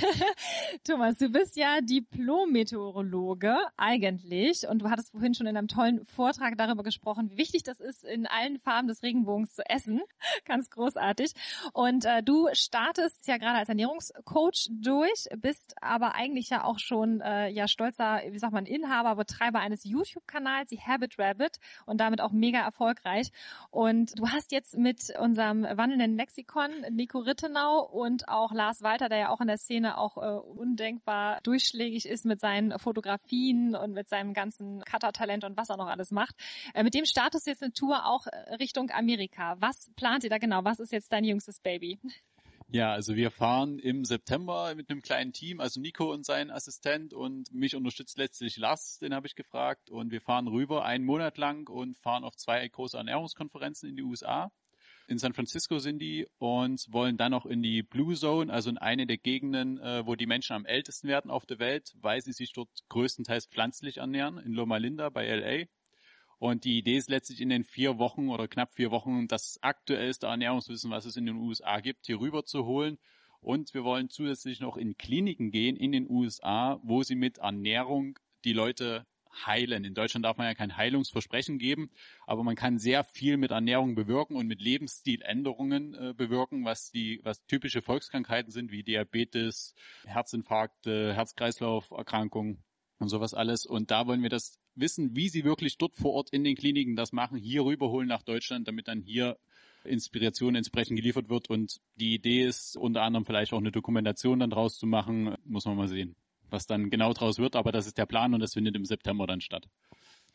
Thomas, du bist ja Diplom-Meteorologe eigentlich und du hattest vorhin schon in einem tollen Vortrag darüber gesprochen, wie wichtig das ist, in allen Farben des Regenbogens zu essen. Ganz großartig. Und du startest ja gerade als Ernährungscoach durch, bist aber eigentlich ja auch schon stolzer, Inhaber, Betreiber eines YouTube-Kanals, die Habit Rabbit und damit auch mega erfolgreich. Und du hast jetzt mit unserem wandelnden Lexikon Nico Rittenau und auch Lars Walter, der ja auch in der Szene auch undenkbar durchschlägig ist mit seinen Fotografien und mit seinem ganzen Cutter-Talent und was er noch alles macht. Mit dem startest du jetzt eine Tour auch Richtung Amerika. Was plant ihr da genau? Was ist jetzt dein jüngstes Baby? Ja, also wir fahren im September mit einem kleinen Team, also Nico und sein Assistent und mich unterstützt letztlich Lars, den habe ich gefragt. Und wir fahren rüber 1 Monat lang und fahren auf 2 große Ernährungskonferenzen in die USA. In San Francisco sind die und wollen dann noch in die Blue Zone, also in eine der Gegenden, wo die Menschen am ältesten werden auf der Welt, weil sie sich dort größtenteils pflanzlich ernähren, in Loma Linda bei LA. Und die Idee ist letztlich in den 4 Wochen oder knapp 4 Wochen das aktuellste Ernährungswissen, was es in den USA gibt, hier rüber zu holen. Und wir wollen zusätzlich noch in Kliniken gehen in den USA, wo sie mit Ernährung die Leute heilen. In Deutschland darf man ja kein Heilungsversprechen geben, aber man kann sehr viel mit Ernährung bewirken und mit Lebensstiländerungen bewirken, was typische Volkskrankheiten sind, wie Diabetes, Herzinfarkte, Herz-Kreislauf-Erkrankungen und sowas alles. Und da wollen wir das wissen, wie sie wirklich dort vor Ort in den Kliniken das machen, hier rüberholen nach Deutschland, damit dann hier Inspiration entsprechend geliefert wird. Und die Idee ist unter anderem vielleicht auch eine Dokumentation dann draus zu machen, muss man mal sehen, was dann genau draus wird. Aber das ist der Plan und das findet im September dann statt.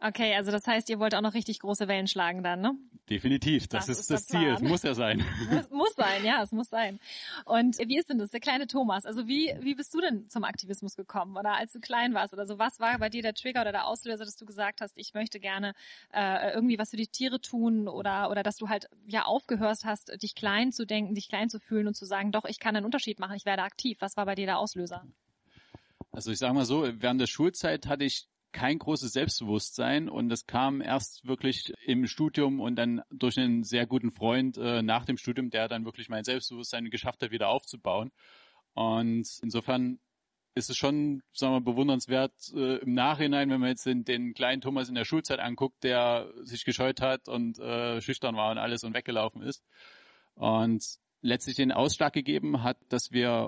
Okay, also das heißt, ihr wollt auch noch richtig große Wellen schlagen dann, ne? Definitiv, das ist das Ziel. Es muss ja sein. Muss sein, ja, es muss sein. Und wie ist denn das, der kleine Thomas? Also wie bist du denn zum Aktivismus gekommen? Oder als du klein warst oder so, was war bei dir der Trigger oder der Auslöser, dass du gesagt hast, ich möchte gerne irgendwie was für die Tiere tun oder dass du halt ja aufgehört hast, dich klein zu denken, dich klein zu fühlen und zu sagen, doch, ich kann einen Unterschied machen, ich werde aktiv. Was war bei dir der Auslöser? Also ich sage mal so, während der Schulzeit hatte ich kein großes Selbstbewusstsein und das kam erst wirklich im Studium und dann durch einen sehr guten Freund nach dem Studium, der dann wirklich mein Selbstbewusstsein geschafft hat, wieder aufzubauen. Und insofern ist es schon, sagen wir, bewundernswert im Nachhinein, wenn man jetzt den kleinen Thomas in der Schulzeit anguckt, der sich gescheut hat und schüchtern war und alles und weggelaufen ist. Und letztlich den Ausschlag gegeben hat, dass wir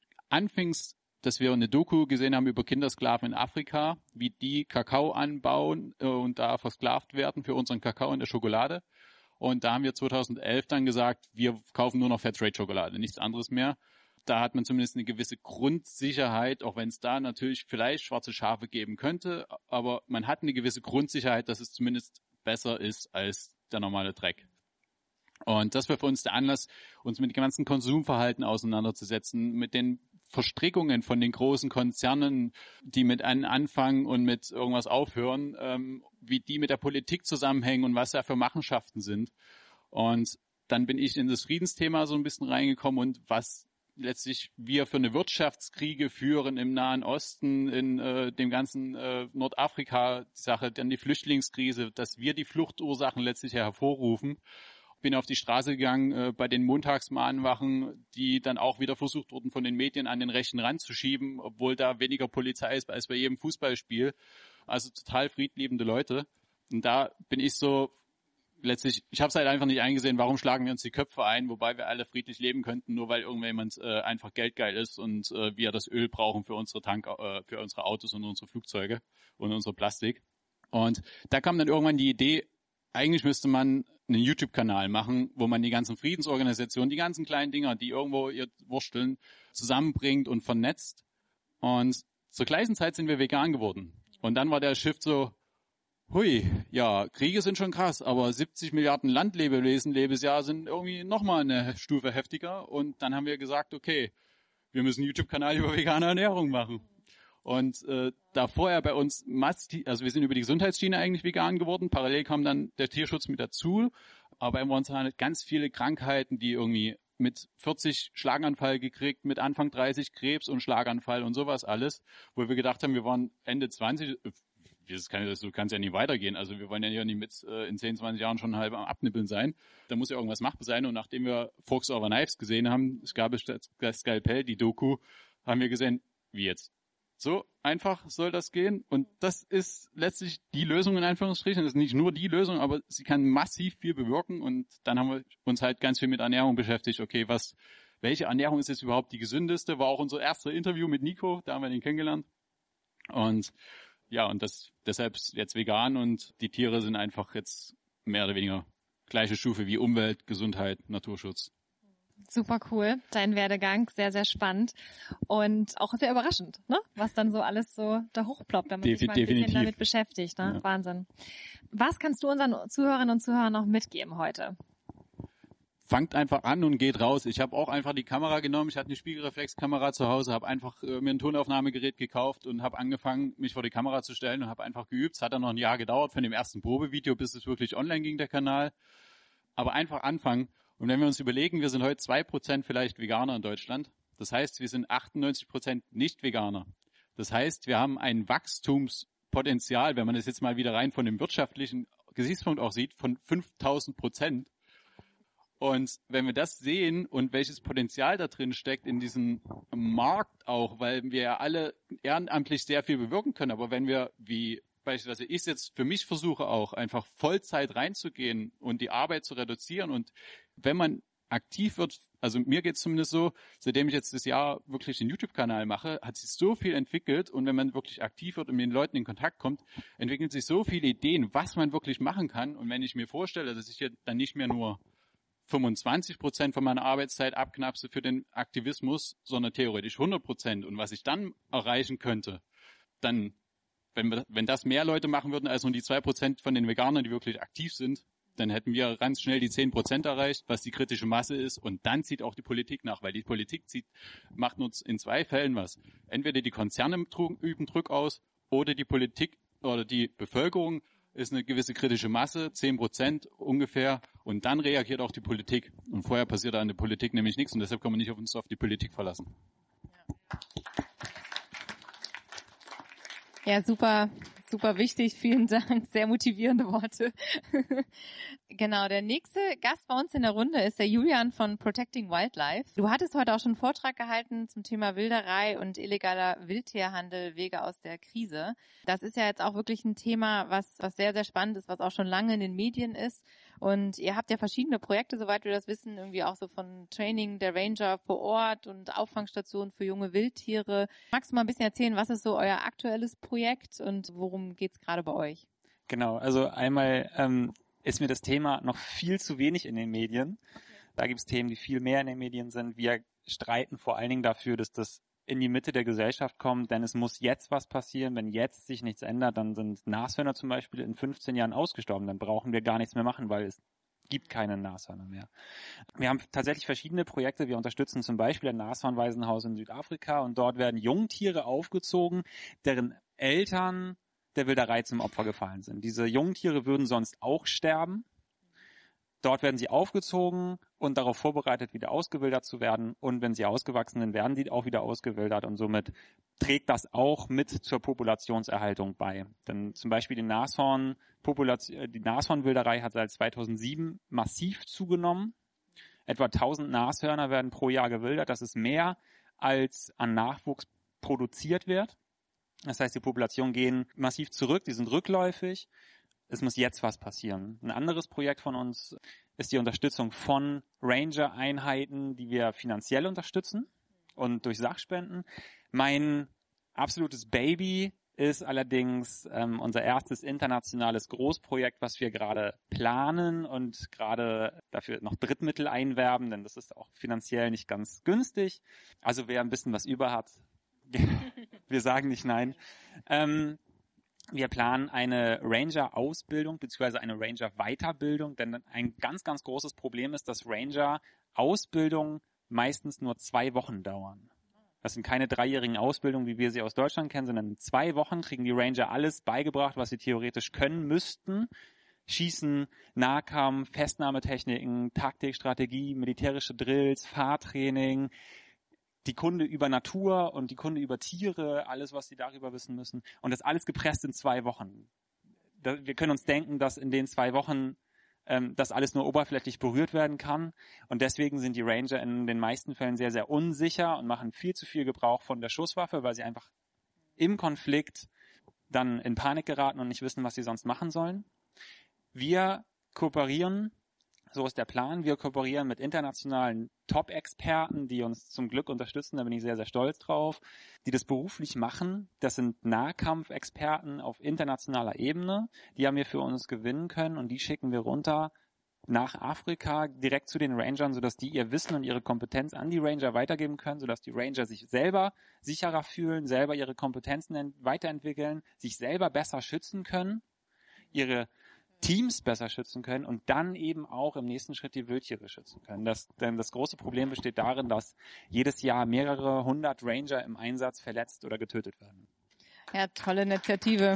eine Doku gesehen haben über Kindersklaven in Afrika, wie die Kakao anbauen und da versklavt werden für unseren Kakao in der Schokolade. Und da haben wir 2011 dann gesagt, wir kaufen nur noch Fairtrade-Schokolade, nichts anderes mehr. Da hat man zumindest eine gewisse Grundsicherheit, auch wenn es da natürlich vielleicht schwarze Schafe geben könnte, aber man hat eine gewisse Grundsicherheit, dass es zumindest besser ist als der normale Dreck. Und das war für uns der Anlass, uns mit dem ganzen Konsumverhalten auseinanderzusetzen, mit den Verstrickungen von den großen Konzernen, die mit einem anfangen und mit irgendwas aufhören, wie die mit der Politik zusammenhängen und was da für Machenschaften sind. Und dann bin ich in das Friedensthema so ein bisschen reingekommen und was letztlich wir für eine Wirtschaftskriege führen im Nahen Osten, in dem ganzen Nordafrika-Sache, dann die Flüchtlingskrise, dass wir die Fluchtursachen letztlich hervorrufen. Bin auf die Straße gegangen bei den Montagsmahnwachen, die dann auch wieder versucht wurden, von den Medien an den rechten Rand zu schieben, obwohl da weniger Polizei ist als bei jedem Fußballspiel. Also total friedliebende Leute. Und da bin ich so letztlich, ich habe es halt einfach nicht eingesehen, warum schlagen wir uns die Köpfe ein, wobei wir alle friedlich leben könnten, nur weil irgendjemand einfach geldgeil ist und wir das Öl brauchen für unsere für unsere Autos und unsere Flugzeuge und unsere Plastik. Und da kam dann irgendwann die Idee, eigentlich müsste man einen YouTube-Kanal machen, wo man die ganzen Friedensorganisationen, die ganzen kleinen Dinger, die irgendwo ihr wursteln, zusammenbringt und vernetzt. Und zur gleichen Zeit sind wir vegan geworden. Und dann war der Shift so, hui, ja, Kriege sind schon krass, aber 70 Milliarden Landlebewesen Lebensjahr sind irgendwie nochmal eine Stufe heftiger. Und dann haben wir gesagt, okay, wir müssen einen YouTube-Kanal über vegane Ernährung machen. Und da vorher bei uns also wir sind über die Gesundheitsschiene eigentlich vegan geworden, parallel kam dann der Tierschutz mit dazu, aber bei uns waren halt ganz viele Krankheiten, die irgendwie mit 40 Schlaganfall gekriegt, mit Anfang 30 Krebs und Schlaganfall und sowas alles, wo wir gedacht haben, wir waren Ende 20, so kann es ja nie weitergehen, also wir wollen ja nicht mit in 10, 20 Jahren schon halb am Abnippeln sein, da muss ja irgendwas machbar sein und nachdem wir Forks Over Knives gesehen haben, es gab das Skalpell, die Doku, haben wir gesehen, wie jetzt? So einfach soll das gehen und das ist letztlich die Lösung in Anführungsstrichen. Das ist nicht nur die Lösung, aber sie kann massiv viel bewirken und dann haben wir uns halt ganz viel mit Ernährung beschäftigt. Okay, welche Ernährung ist jetzt überhaupt die gesündeste? War auch unser erstes Interview mit Nico, da haben wir den kennengelernt. Und ja, und deshalb jetzt vegan und die Tiere sind einfach jetzt mehr oder weniger gleiche Stufe wie Umwelt, Gesundheit, Naturschutz. Super cool, dein Werdegang, sehr, sehr spannend und auch sehr überraschend, ne? Was dann so alles so da hochploppt, wenn man sich mal ein bisschen damit beschäftigt. Ne? Ja. Wahnsinn. Was kannst du unseren Zuhörerinnen und Zuhörern noch mitgeben heute? Fangt einfach an und geht raus. Ich habe auch einfach die Kamera genommen, ich hatte eine Spiegelreflexkamera zu Hause, habe einfach mir ein Tonaufnahmegerät gekauft und habe angefangen, mich vor die Kamera zu stellen und habe einfach geübt. Es hat dann noch ein Jahr gedauert von dem ersten Probevideo, bis es wirklich online ging, der Kanal. Aber einfach anfangen. Und wenn wir uns überlegen, wir sind heute 2% vielleicht Veganer in Deutschland. Das heißt, wir sind 98% Nicht-Veganer. Das heißt, wir haben ein Wachstumspotenzial, wenn man das jetzt mal wieder rein von dem wirtschaftlichen Gesichtspunkt auch sieht, von 5000%. Und wenn wir das sehen und welches Potenzial da drin steckt in diesem Markt auch, weil wir ja alle ehrenamtlich sehr viel bewirken können, aber wenn wir, wie beispielsweise ich jetzt für mich versuche auch, einfach Vollzeit reinzugehen und die Arbeit zu reduzieren und wenn man aktiv wird, also mir geht's zumindest so, seitdem ich jetzt das Jahr wirklich den YouTube-Kanal mache, hat sich so viel entwickelt und wenn man wirklich aktiv wird und mit den Leuten in Kontakt kommt, entwickeln sich so viele Ideen, was man wirklich machen kann und wenn ich mir vorstelle, dass ich hier dann nicht mehr nur 25% von meiner Arbeitszeit abknapse für den Aktivismus, sondern theoretisch 100% und was ich dann erreichen könnte, dann wenn das mehr Leute machen würden als nur die 2% von den Veganern, die wirklich aktiv sind, dann hätten wir ganz schnell die 10% erreicht, was die kritische Masse ist. Und dann zieht auch die Politik nach, weil die Politik macht nur in 2 Fällen was. Entweder die Konzerne üben Druck aus oder die Politik oder die Bevölkerung ist eine gewisse kritische Masse, 10% ungefähr. Und dann reagiert auch die Politik. Und vorher passiert da in der Politik nämlich nichts. Und deshalb kann man nicht auf die Politik verlassen. Ja, super, super wichtig. Vielen Dank. Sehr motivierende Worte. Genau, der nächste Gast bei uns in der Runde ist der Julian von Protecting Wildlife. Du hattest heute auch schon einen Vortrag gehalten zum Thema Wilderei und illegaler Wildtierhandel, Wege aus der Krise. Das ist ja jetzt auch wirklich ein Thema, was sehr, sehr spannend ist, was auch schon lange in den Medien ist. Und ihr habt ja verschiedene Projekte, soweit wir das wissen, irgendwie auch so von Training der Ranger vor Ort und Auffangstationen für junge Wildtiere. Magst du mal ein bisschen erzählen, was ist so euer aktuelles Projekt und worum geht's gerade bei euch? Genau, also einmal ist mir das Thema noch viel zu wenig in den Medien. Da gibt es Themen, die viel mehr in den Medien sind. Wir streiten vor allen Dingen dafür, dass das in die Mitte der Gesellschaft kommt, denn es muss jetzt was passieren. Wenn jetzt sich nichts ändert, dann sind Nashörner zum Beispiel in 15 Jahren ausgestorben. Dann brauchen wir gar nichts mehr machen, weil es gibt keine Nashörner mehr. Wir haben tatsächlich verschiedene Projekte. Wir unterstützen zum Beispiel ein Nashornwaisenhaus in Südafrika und dort werden Jungtiere aufgezogen, deren Eltern der Wilderei zum Opfer gefallen sind. Diese Jungtiere würden sonst auch sterben. Dort werden sie aufgezogen und darauf vorbereitet, wieder ausgewildert zu werden. Und wenn sie ausgewachsen sind, werden sie auch wieder ausgewildert. Und somit trägt das auch mit zur Populationserhaltung bei. Denn zum Beispiel die Nashornwilderei hat seit 2007 massiv zugenommen. Etwa 1000 Nashörner werden pro Jahr gewildert. Das ist mehr, als an Nachwuchs produziert wird. Das heißt, die Populationen gehen massiv zurück, die sind rückläufig. Es muss jetzt was passieren. Ein anderes Projekt von uns ist die Unterstützung von Ranger-Einheiten, die wir finanziell unterstützen und durch Sachspenden. Mein absolutes Baby ist allerdings unser erstes internationales Großprojekt, was wir gerade planen und gerade dafür noch Drittmittel einwerben, denn das ist auch finanziell nicht ganz günstig. Also wer ein bisschen was über hat, wir sagen nicht nein. Wir planen eine Ranger-Ausbildung bzw. eine Ranger-Weiterbildung, denn ein ganz, ganz großes Problem ist, dass Ranger-Ausbildungen meistens nur 2 Wochen dauern. Das sind keine 3-jährigen Ausbildungen, wie wir sie aus Deutschland kennen, sondern in 2 Wochen kriegen die Ranger alles beigebracht, was sie theoretisch können müssten. Schießen, Nahkampf, Festnahmetechniken, Taktik, Strategie, militärische Drills, Fahrtraining, die Kunde über Natur und die Kunde über Tiere, alles, was sie darüber wissen müssen. Und das alles gepresst in 2 Wochen. Wir können uns denken, dass in den 2 Wochen das alles nur oberflächlich berührt werden kann. Und deswegen sind die Ranger in den meisten Fällen sehr, sehr unsicher und machen viel zu viel Gebrauch von der Schusswaffe, weil sie einfach im Konflikt dann in Panik geraten und nicht wissen, was sie sonst machen sollen. Wir kooperieren, so ist der Plan, wir kooperieren mit internationalen Top-Experten, die uns zum Glück unterstützen, da bin ich sehr, sehr stolz drauf, die das beruflich machen. Das sind Nahkampfexperten auf internationaler Ebene, die haben wir für uns gewinnen können und die schicken wir runter nach Afrika direkt zu den Rangern, sodass die ihr Wissen und ihre Kompetenz an die Ranger weitergeben können, sodass die Ranger sich selber sicherer fühlen, selber ihre Kompetenzen weiterentwickeln, sich selber besser schützen können, ihre Teams besser schützen können und dann eben auch im nächsten Schritt die Wildtiere schützen können. Denn das große Problem besteht darin, dass jedes Jahr mehrere 100 Ranger im Einsatz verletzt oder getötet werden. Ja, tolle Initiative.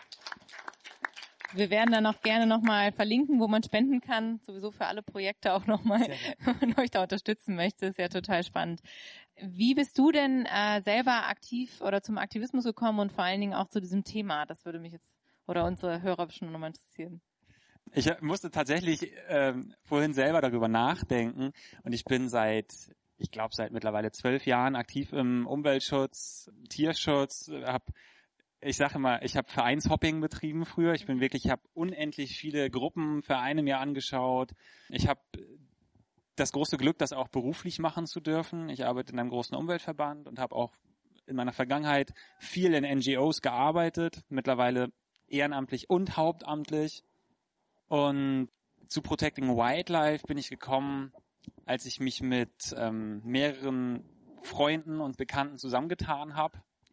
Wir werden dann auch gerne nochmal verlinken, wo man spenden kann, sowieso für alle Projekte auch nochmal, wenn man euch da unterstützen möchte, ist ja total spannend. Wie bist du denn selber aktiv oder zum Aktivismus gekommen und vor allen Dingen auch zu diesem Thema? Das würde mich jetzt oder unsere Hörer schon nochmal interessieren. Ich musste tatsächlich vorhin selber darüber nachdenken und ich bin seit mittlerweile 12 Jahren aktiv im Umweltschutz, Tierschutz, ich habe Vereinshopping betrieben früher. Ich habe unendlich viele Gruppen, Vereine mir angeschaut. Ich habe das große Glück, das auch beruflich machen zu dürfen. Ich arbeite in einem großen Umweltverband und habe auch in meiner Vergangenheit viel in NGOs gearbeitet, mittlerweile ehrenamtlich und hauptamtlich. Und zu Protecting Wildlife bin ich gekommen, als ich mich mit mehreren Freunden und Bekannten zusammengetan habe.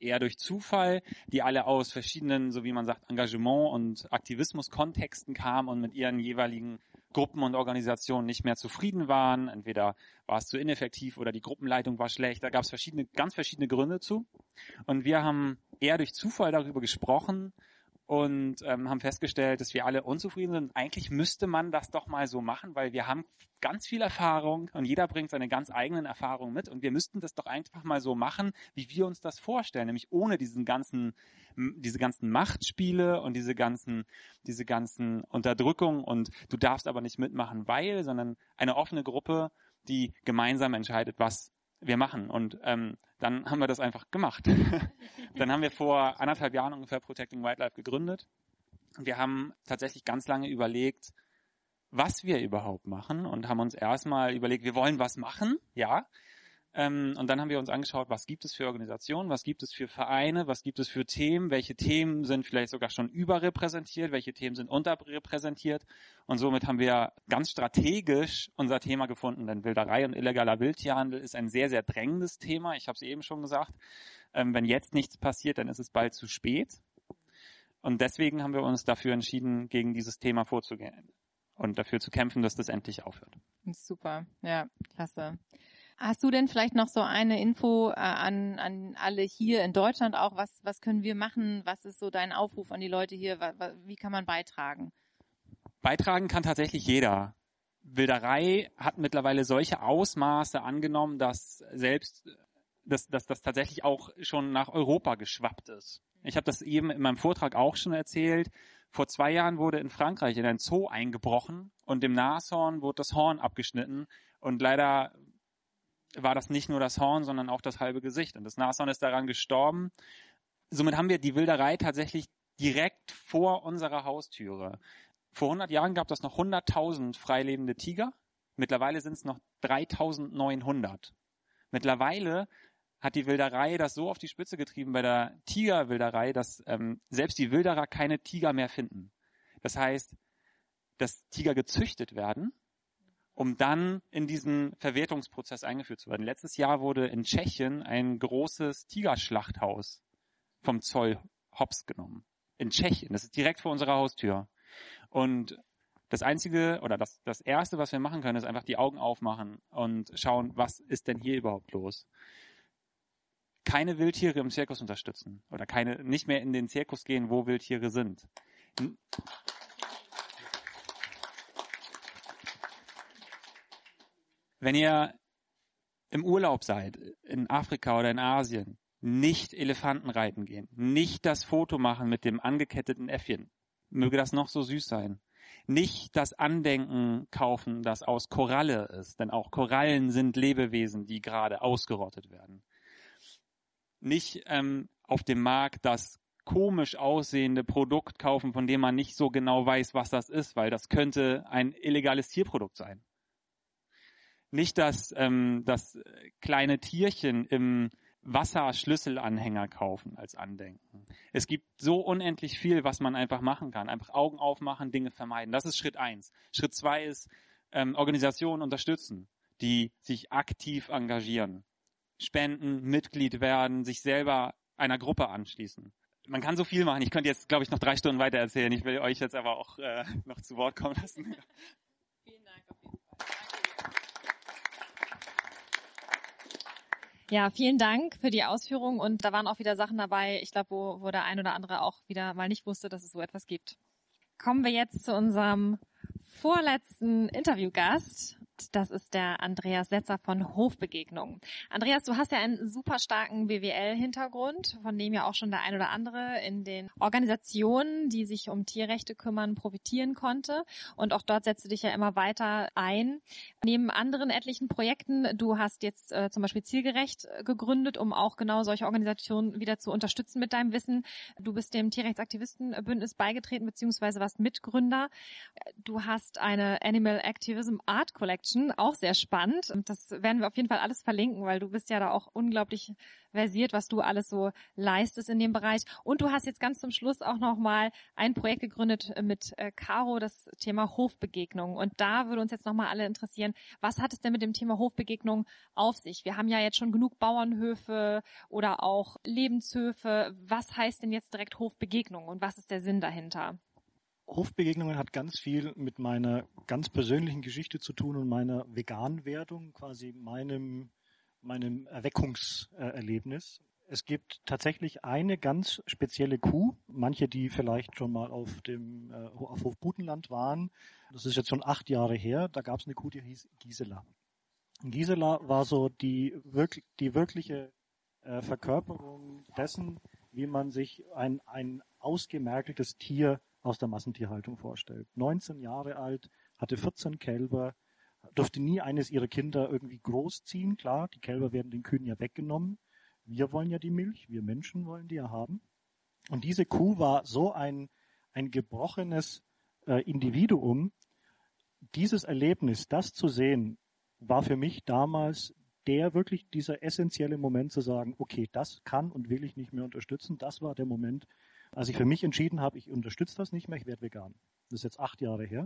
eher durch Zufall, die alle aus verschiedenen, so wie man sagt, Engagement- und Aktivismuskontexten kamen und mit ihren jeweiligen Gruppen und Organisationen nicht mehr zufrieden waren. Entweder war es zu ineffektiv oder die Gruppenleitung war schlecht. Da gab es ganz verschiedene Gründe zu. Und wir haben eher durch Zufall darüber gesprochen und haben festgestellt, dass wir alle unzufrieden sind. Eigentlich müsste man das doch mal so machen, weil wir haben ganz viel Erfahrung und jeder bringt seine ganz eigenen Erfahrungen mit und wir müssten das doch einfach mal so machen, wie wir uns das vorstellen, nämlich ohne diese ganzen Machtspiele und diese ganzen Unterdrückungen und du darfst aber nicht mitmachen, sondern eine offene Gruppe, die gemeinsam entscheidet, was wir machen. Und dann haben wir das einfach gemacht. Dann haben wir vor 1,5 Jahren ungefähr Protecting Wildlife gegründet. Und wir haben tatsächlich ganz lange überlegt, was wir überhaupt machen und haben uns erstmal überlegt, wir wollen was machen, ja. Und dann haben wir uns angeschaut, was gibt es für Organisationen, was gibt es für Vereine, was gibt es für Themen, welche Themen sind vielleicht sogar schon überrepräsentiert, welche Themen sind unterrepräsentiert. Und somit haben wir ganz strategisch unser Thema gefunden, denn Wilderei und illegaler Wildtierhandel ist ein sehr, sehr drängendes Thema. Ich habe es eben schon gesagt, wenn jetzt nichts passiert, dann ist es bald zu spät. Und deswegen haben wir uns dafür entschieden, gegen dieses Thema vorzugehen und dafür zu kämpfen, dass das endlich aufhört. Super, ja, klasse. Hast du denn vielleicht noch so eine Info an alle hier in Deutschland auch? Was können wir machen? Was ist so dein Aufruf an die Leute hier? Wie kann man beitragen? Beitragen kann tatsächlich jeder. Wilderei hat mittlerweile solche Ausmaße angenommen, dass das tatsächlich auch schon nach Europa geschwappt ist. Ich habe das eben in meinem Vortrag auch schon erzählt. Vor 2 Jahren wurde in Frankreich in ein Zoo eingebrochen und dem Nashorn wurde das Horn abgeschnitten und leider war das nicht nur das Horn, sondern auch das halbe Gesicht. Und das Nashorn ist daran gestorben. Somit haben wir die Wilderei tatsächlich direkt vor unserer Haustüre. Vor 100 Jahren gab es noch 100.000 freilebende Tiger. Mittlerweile sind es noch 3.900. Mittlerweile hat die Wilderei das so auf die Spitze getrieben bei der Tigerwilderei, dass selbst die Wilderer keine Tiger mehr finden. Das heißt, dass Tiger gezüchtet werden, um dann in diesen Verwertungsprozess eingeführt zu werden. Letztes Jahr wurde in Tschechien ein großes Tigerschlachthaus vom Zoll hops genommen. In Tschechien, das ist direkt vor unserer Haustür. Und das Einzige oder das Erste, was wir machen können, ist einfach die Augen aufmachen und schauen, was ist denn hier überhaupt los. Keine Wildtiere im Zirkus unterstützen oder nicht mehr in den Zirkus gehen, wo Wildtiere sind. Wenn ihr im Urlaub seid, in Afrika oder in Asien, nicht Elefanten reiten gehen, nicht das Foto machen mit dem angeketteten Äffchen, möge das noch so süß sein, nicht das Andenken kaufen, das aus Koralle ist, denn auch Korallen sind Lebewesen, die gerade ausgerottet werden. Nicht auf dem Markt das komisch aussehende Produkt kaufen, von dem man nicht so genau weiß, was das ist, weil das könnte ein illegales Tierprodukt sein. Nicht das kleine Tierchen im Wasserschlüsselanhänger kaufen als Andenken. Es gibt so unendlich viel, was man einfach machen kann. Einfach Augen aufmachen, Dinge vermeiden. Das ist Schritt 1. Schritt 2 ist Organisationen unterstützen, die sich aktiv engagieren. Spenden, Mitglied werden, sich selber einer Gruppe anschließen. Man kann so viel machen. Ich könnte jetzt, glaube ich, noch 3 Stunden weiter erzählen. Ich will euch jetzt aber auch noch zu Wort kommen lassen. Vielen Dank auf jeden Fall. Ja, vielen Dank für die Ausführung und da waren auch wieder Sachen dabei, ich glaube, wo der ein oder andere auch wieder mal nicht wusste, dass es so etwas gibt. Kommen wir jetzt zu unserem vorletzten Interviewgast. Das ist der Andreas Setzer von Hofbegegnung. Andreas, du hast ja einen super starken BWL-Hintergrund, von dem ja auch schon der ein oder andere in den Organisationen, die sich um Tierrechte kümmern, profitieren konnte. Und auch dort setzt du dich ja immer weiter ein. Neben anderen etlichen Projekten, du hast jetzt zum Beispiel Zielgerecht gegründet, um auch genau solche Organisationen wieder zu unterstützen mit deinem Wissen. Du bist dem Tierrechtsaktivistenbündnis beigetreten, beziehungsweise warst Mitgründer. Du hast eine Animal Activism Art Collection Action, auch sehr spannend. Und das werden wir auf jeden Fall alles verlinken, weil du bist ja da auch unglaublich versiert, was du alles so leistest in dem Bereich. Und du hast jetzt ganz zum Schluss auch nochmal ein Projekt gegründet mit Caro, das Thema Hofbegegnung. Und da würde uns jetzt nochmal alle interessieren, was hat es denn mit dem Thema Hofbegegnung auf sich? Wir haben ja jetzt schon genug Bauernhöfe oder auch Lebenshöfe. Was heißt denn jetzt direkt Hofbegegnung und was ist der Sinn dahinter? Hofbegegnungen hat ganz viel mit meiner ganz persönlichen Geschichte zu tun und meiner Vegan-Werdung, quasi meinem Erweckungserlebnis. Es gibt tatsächlich eine ganz spezielle Kuh, manche, die vielleicht schon mal auf Hof Butenland waren. Das ist jetzt schon 8 Jahre her. Da gab es eine Kuh, die hieß Gisela. Und Gisela war so die wirkliche Verkörperung dessen, wie man sich ein ausgemergeltes Tier aus der Massentierhaltung vorstellt. 19 Jahre alt, hatte 14 Kälber, durfte nie eines ihrer Kinder irgendwie großziehen. Klar, die Kälber werden den Kühen ja weggenommen. Wir wollen ja die Milch, wir Menschen wollen die ja haben. Und diese Kuh war so ein gebrochenes Individuum. Dieses Erlebnis, das zu sehen, war für mich damals dieser essentielle Moment zu sagen, okay, das kann und will ich nicht mehr unterstützen. Das war der Moment, als ich für mich entschieden habe, ich unterstütze das nicht mehr, ich werde vegan. Das ist jetzt 8 Jahre her.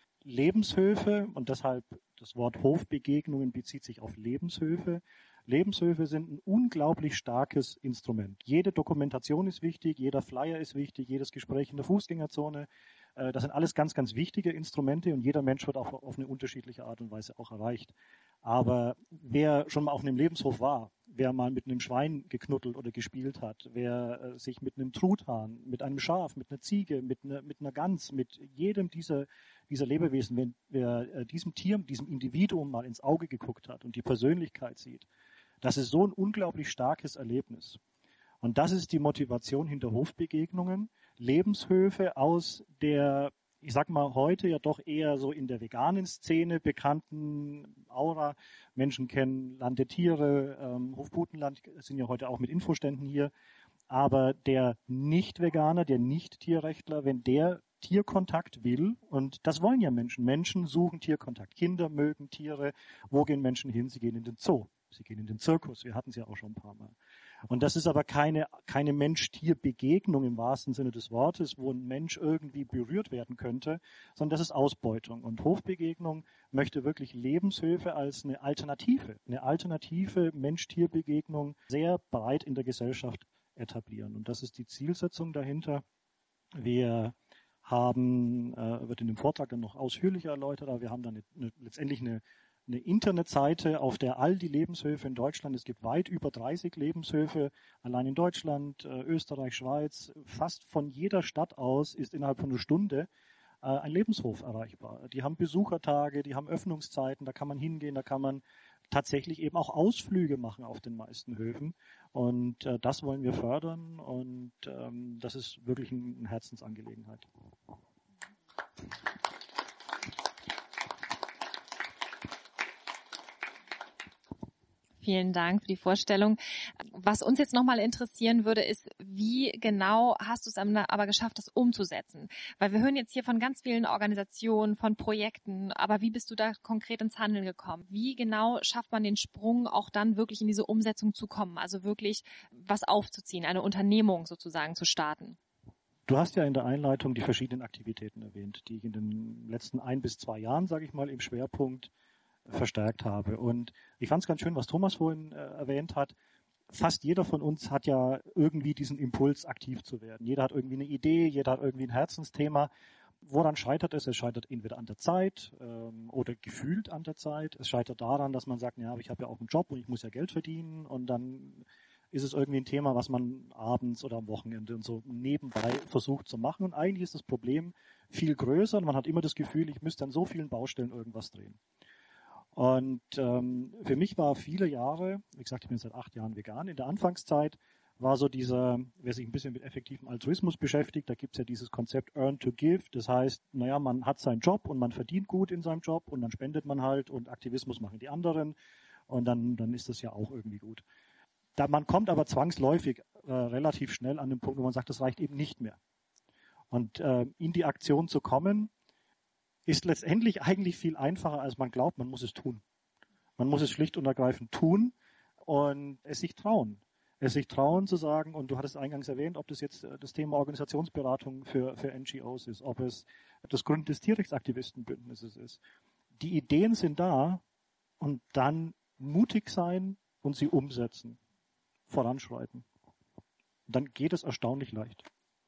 Lebenshöfe, und deshalb das Wort Hofbegegnungen bezieht sich auf Lebenshöfe. Lebenshöfe sind ein unglaublich starkes Instrument. Jede Dokumentation ist wichtig, jeder Flyer ist wichtig, jedes Gespräch in der Fußgängerzone. Das sind alles ganz, ganz wichtige Instrumente und jeder Mensch wird auch auf eine unterschiedliche Art und Weise auch erreicht. Aber wer schon mal auf einem Lebenshof war, wer mal mit einem Schwein geknuddelt oder gespielt hat, wer sich mit einem Truthahn, mit einem Schaf, mit einer Ziege, mit einer Gans, mit jedem dieser Lebewesen, wer diesem Tier, diesem Individuum mal ins Auge geguckt hat und die Persönlichkeit sieht, das ist so ein unglaublich starkes Erlebnis. Und das ist die Motivation hinter Hofbegegnungen. Lebenshöfe aus der, ich sag mal, heute ja doch eher so in der veganen Szene bekannten Aura. Menschen kennen Land der Tiere, Hof Butenland sind ja heute auch mit Infoständen hier. Aber der Nicht-Veganer, der Nicht-Tierrechtler, wenn der Tierkontakt will, und das wollen ja Menschen. Menschen suchen Tierkontakt. Kinder mögen Tiere. Wo gehen Menschen hin? Sie gehen in den Zoo. Sie gehen in den Zirkus. Wir hatten es ja auch schon ein paar Mal. Und das ist aber keine Mensch-Tier-Begegnung im wahrsten Sinne des Wortes, wo ein Mensch irgendwie berührt werden könnte, sondern das ist Ausbeutung. Und Hofbegegnung möchte wirklich Lebenshöfe als eine alternative Mensch-Tier-Begegnung sehr breit in der Gesellschaft etablieren. Und das ist die Zielsetzung dahinter. Wir haben, wird in dem Vortrag dann noch ausführlicher erläutert, aber wir haben dann letztendlich eine Internetseite, auf der all die Lebenshöfe in Deutschland, es gibt weit über 30 Lebenshöfe, allein in Deutschland, Österreich, Schweiz, fast von jeder Stadt aus ist innerhalb von einer Stunde ein Lebenshof erreichbar. Die haben Besuchertage, die haben Öffnungszeiten, da kann man hingehen, da kann man tatsächlich eben auch Ausflüge machen auf den meisten Höfen. Und das wollen wir fördern und das ist wirklich eine Herzensangelegenheit. Vielen Dank für die Vorstellung. Was uns jetzt nochmal interessieren würde, ist, wie genau hast du es aber geschafft, das umzusetzen? Weil wir hören jetzt hier von ganz vielen Organisationen, von Projekten, aber wie bist du da konkret ins Handeln gekommen? Wie genau schafft man den Sprung, auch dann wirklich in diese Umsetzung zu kommen? Also wirklich was aufzuziehen, eine Unternehmung sozusagen zu starten? Du hast ja in der Einleitung die verschiedenen Aktivitäten erwähnt, die ich in den letzten 1 bis 2 Jahren, sage ich mal, im Schwerpunkt verstärkt habe. Und ich fand es ganz schön, was Thomas vorhin erwähnt hat. Fast jeder von uns hat ja irgendwie diesen Impuls, aktiv zu werden. Jeder hat irgendwie eine Idee, jeder hat irgendwie ein Herzensthema. Woran scheitert es? Es scheitert entweder an der Zeit oder gefühlt an der Zeit. Es scheitert daran, dass man sagt, ja, aber ich habe ja auch einen Job und ich muss ja Geld verdienen. Und dann ist es irgendwie ein Thema, was man abends oder am Wochenende und so nebenbei versucht zu machen. Und eigentlich ist das Problem viel größer und man hat immer das Gefühl, ich müsste an so vielen Baustellen irgendwas drehen. Und für mich war viele Jahre, wie gesagt, ich bin seit 8 Jahren vegan, in der Anfangszeit war so wer sich ein bisschen mit effektivem Altruismus beschäftigt, da gibt es ja dieses Konzept Earn to Give, das heißt, naja, man hat seinen Job und man verdient gut in seinem Job und dann spendet man halt und Aktivismus machen die anderen und dann ist das ja auch irgendwie gut. Man kommt aber zwangsläufig relativ schnell an den Punkt, wo man sagt, das reicht eben nicht mehr. Und in die Aktion zu kommen, ist letztendlich eigentlich viel einfacher, als man glaubt. Man muss es tun. Man muss es schlicht und ergreifend tun und es sich trauen. Es sich trauen zu sagen, und du hattest eingangs erwähnt, ob das jetzt das Thema Organisationsberatung für NGOs ist, ob es das Gründen des Tierrechtsaktivistenbündnisses ist. Die Ideen sind da und dann mutig sein und sie umsetzen, voranschreiten. Dann geht es erstaunlich leicht.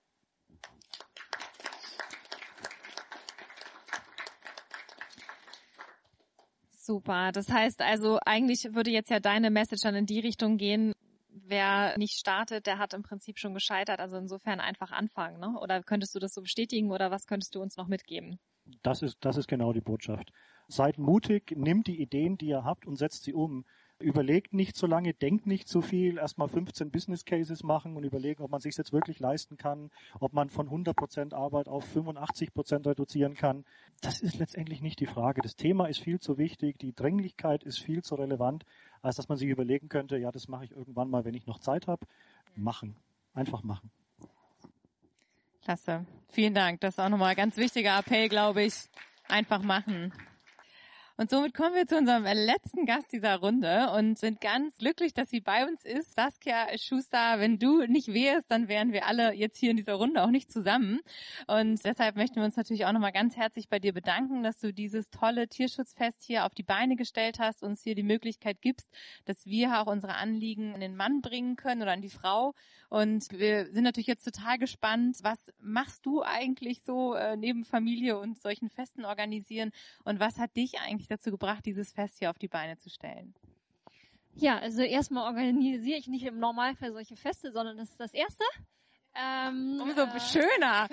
Super. Das heißt also, eigentlich würde jetzt ja deine Message dann in die Richtung gehen, wer nicht startet, der hat im Prinzip schon gescheitert. Also insofern einfach anfangen, ne? Oder könntest du das so bestätigen oder was könntest du uns noch mitgeben? Das ist genau die Botschaft. Seid mutig, nehmt die Ideen, die ihr habt und setzt sie um. Überlegt nicht so lange, denkt nicht so viel, erstmal 15 Business Cases machen und überlegen, ob man sich jetzt wirklich leisten kann, ob man von 100% Arbeit auf 85% reduzieren kann. Das ist letztendlich nicht die Frage. Das Thema ist viel zu wichtig, die Dringlichkeit ist viel zu relevant, als dass man sich überlegen könnte, ja, das mache ich irgendwann mal, wenn ich noch Zeit habe. Machen. Einfach machen. Klasse. Vielen Dank. Das ist auch nochmal ein ganz wichtiger Appell, glaube ich. Einfach machen. Und somit kommen wir zu unserem letzten Gast dieser Runde und sind ganz glücklich, dass sie bei uns ist. Saskia Schuster, wenn du nicht wärst, dann wären wir alle jetzt hier in dieser Runde auch nicht zusammen. Und deshalb möchten wir uns natürlich auch nochmal ganz herzlich bei dir bedanken, dass du dieses tolle Tierschutzfest hier auf die Beine gestellt hast, uns hier die Möglichkeit gibst, dass wir auch unsere Anliegen an den Mann bringen können oder an die Frau. Und wir sind natürlich jetzt total gespannt, was machst du eigentlich so neben Familie und solchen Festen organisieren und was hat dich eigentlich dazu gebracht, dieses Fest hier auf die Beine zu stellen? Ja, also erstmal organisiere ich nicht im Normalfall solche Feste, sondern das ist das erste. Umso schöner.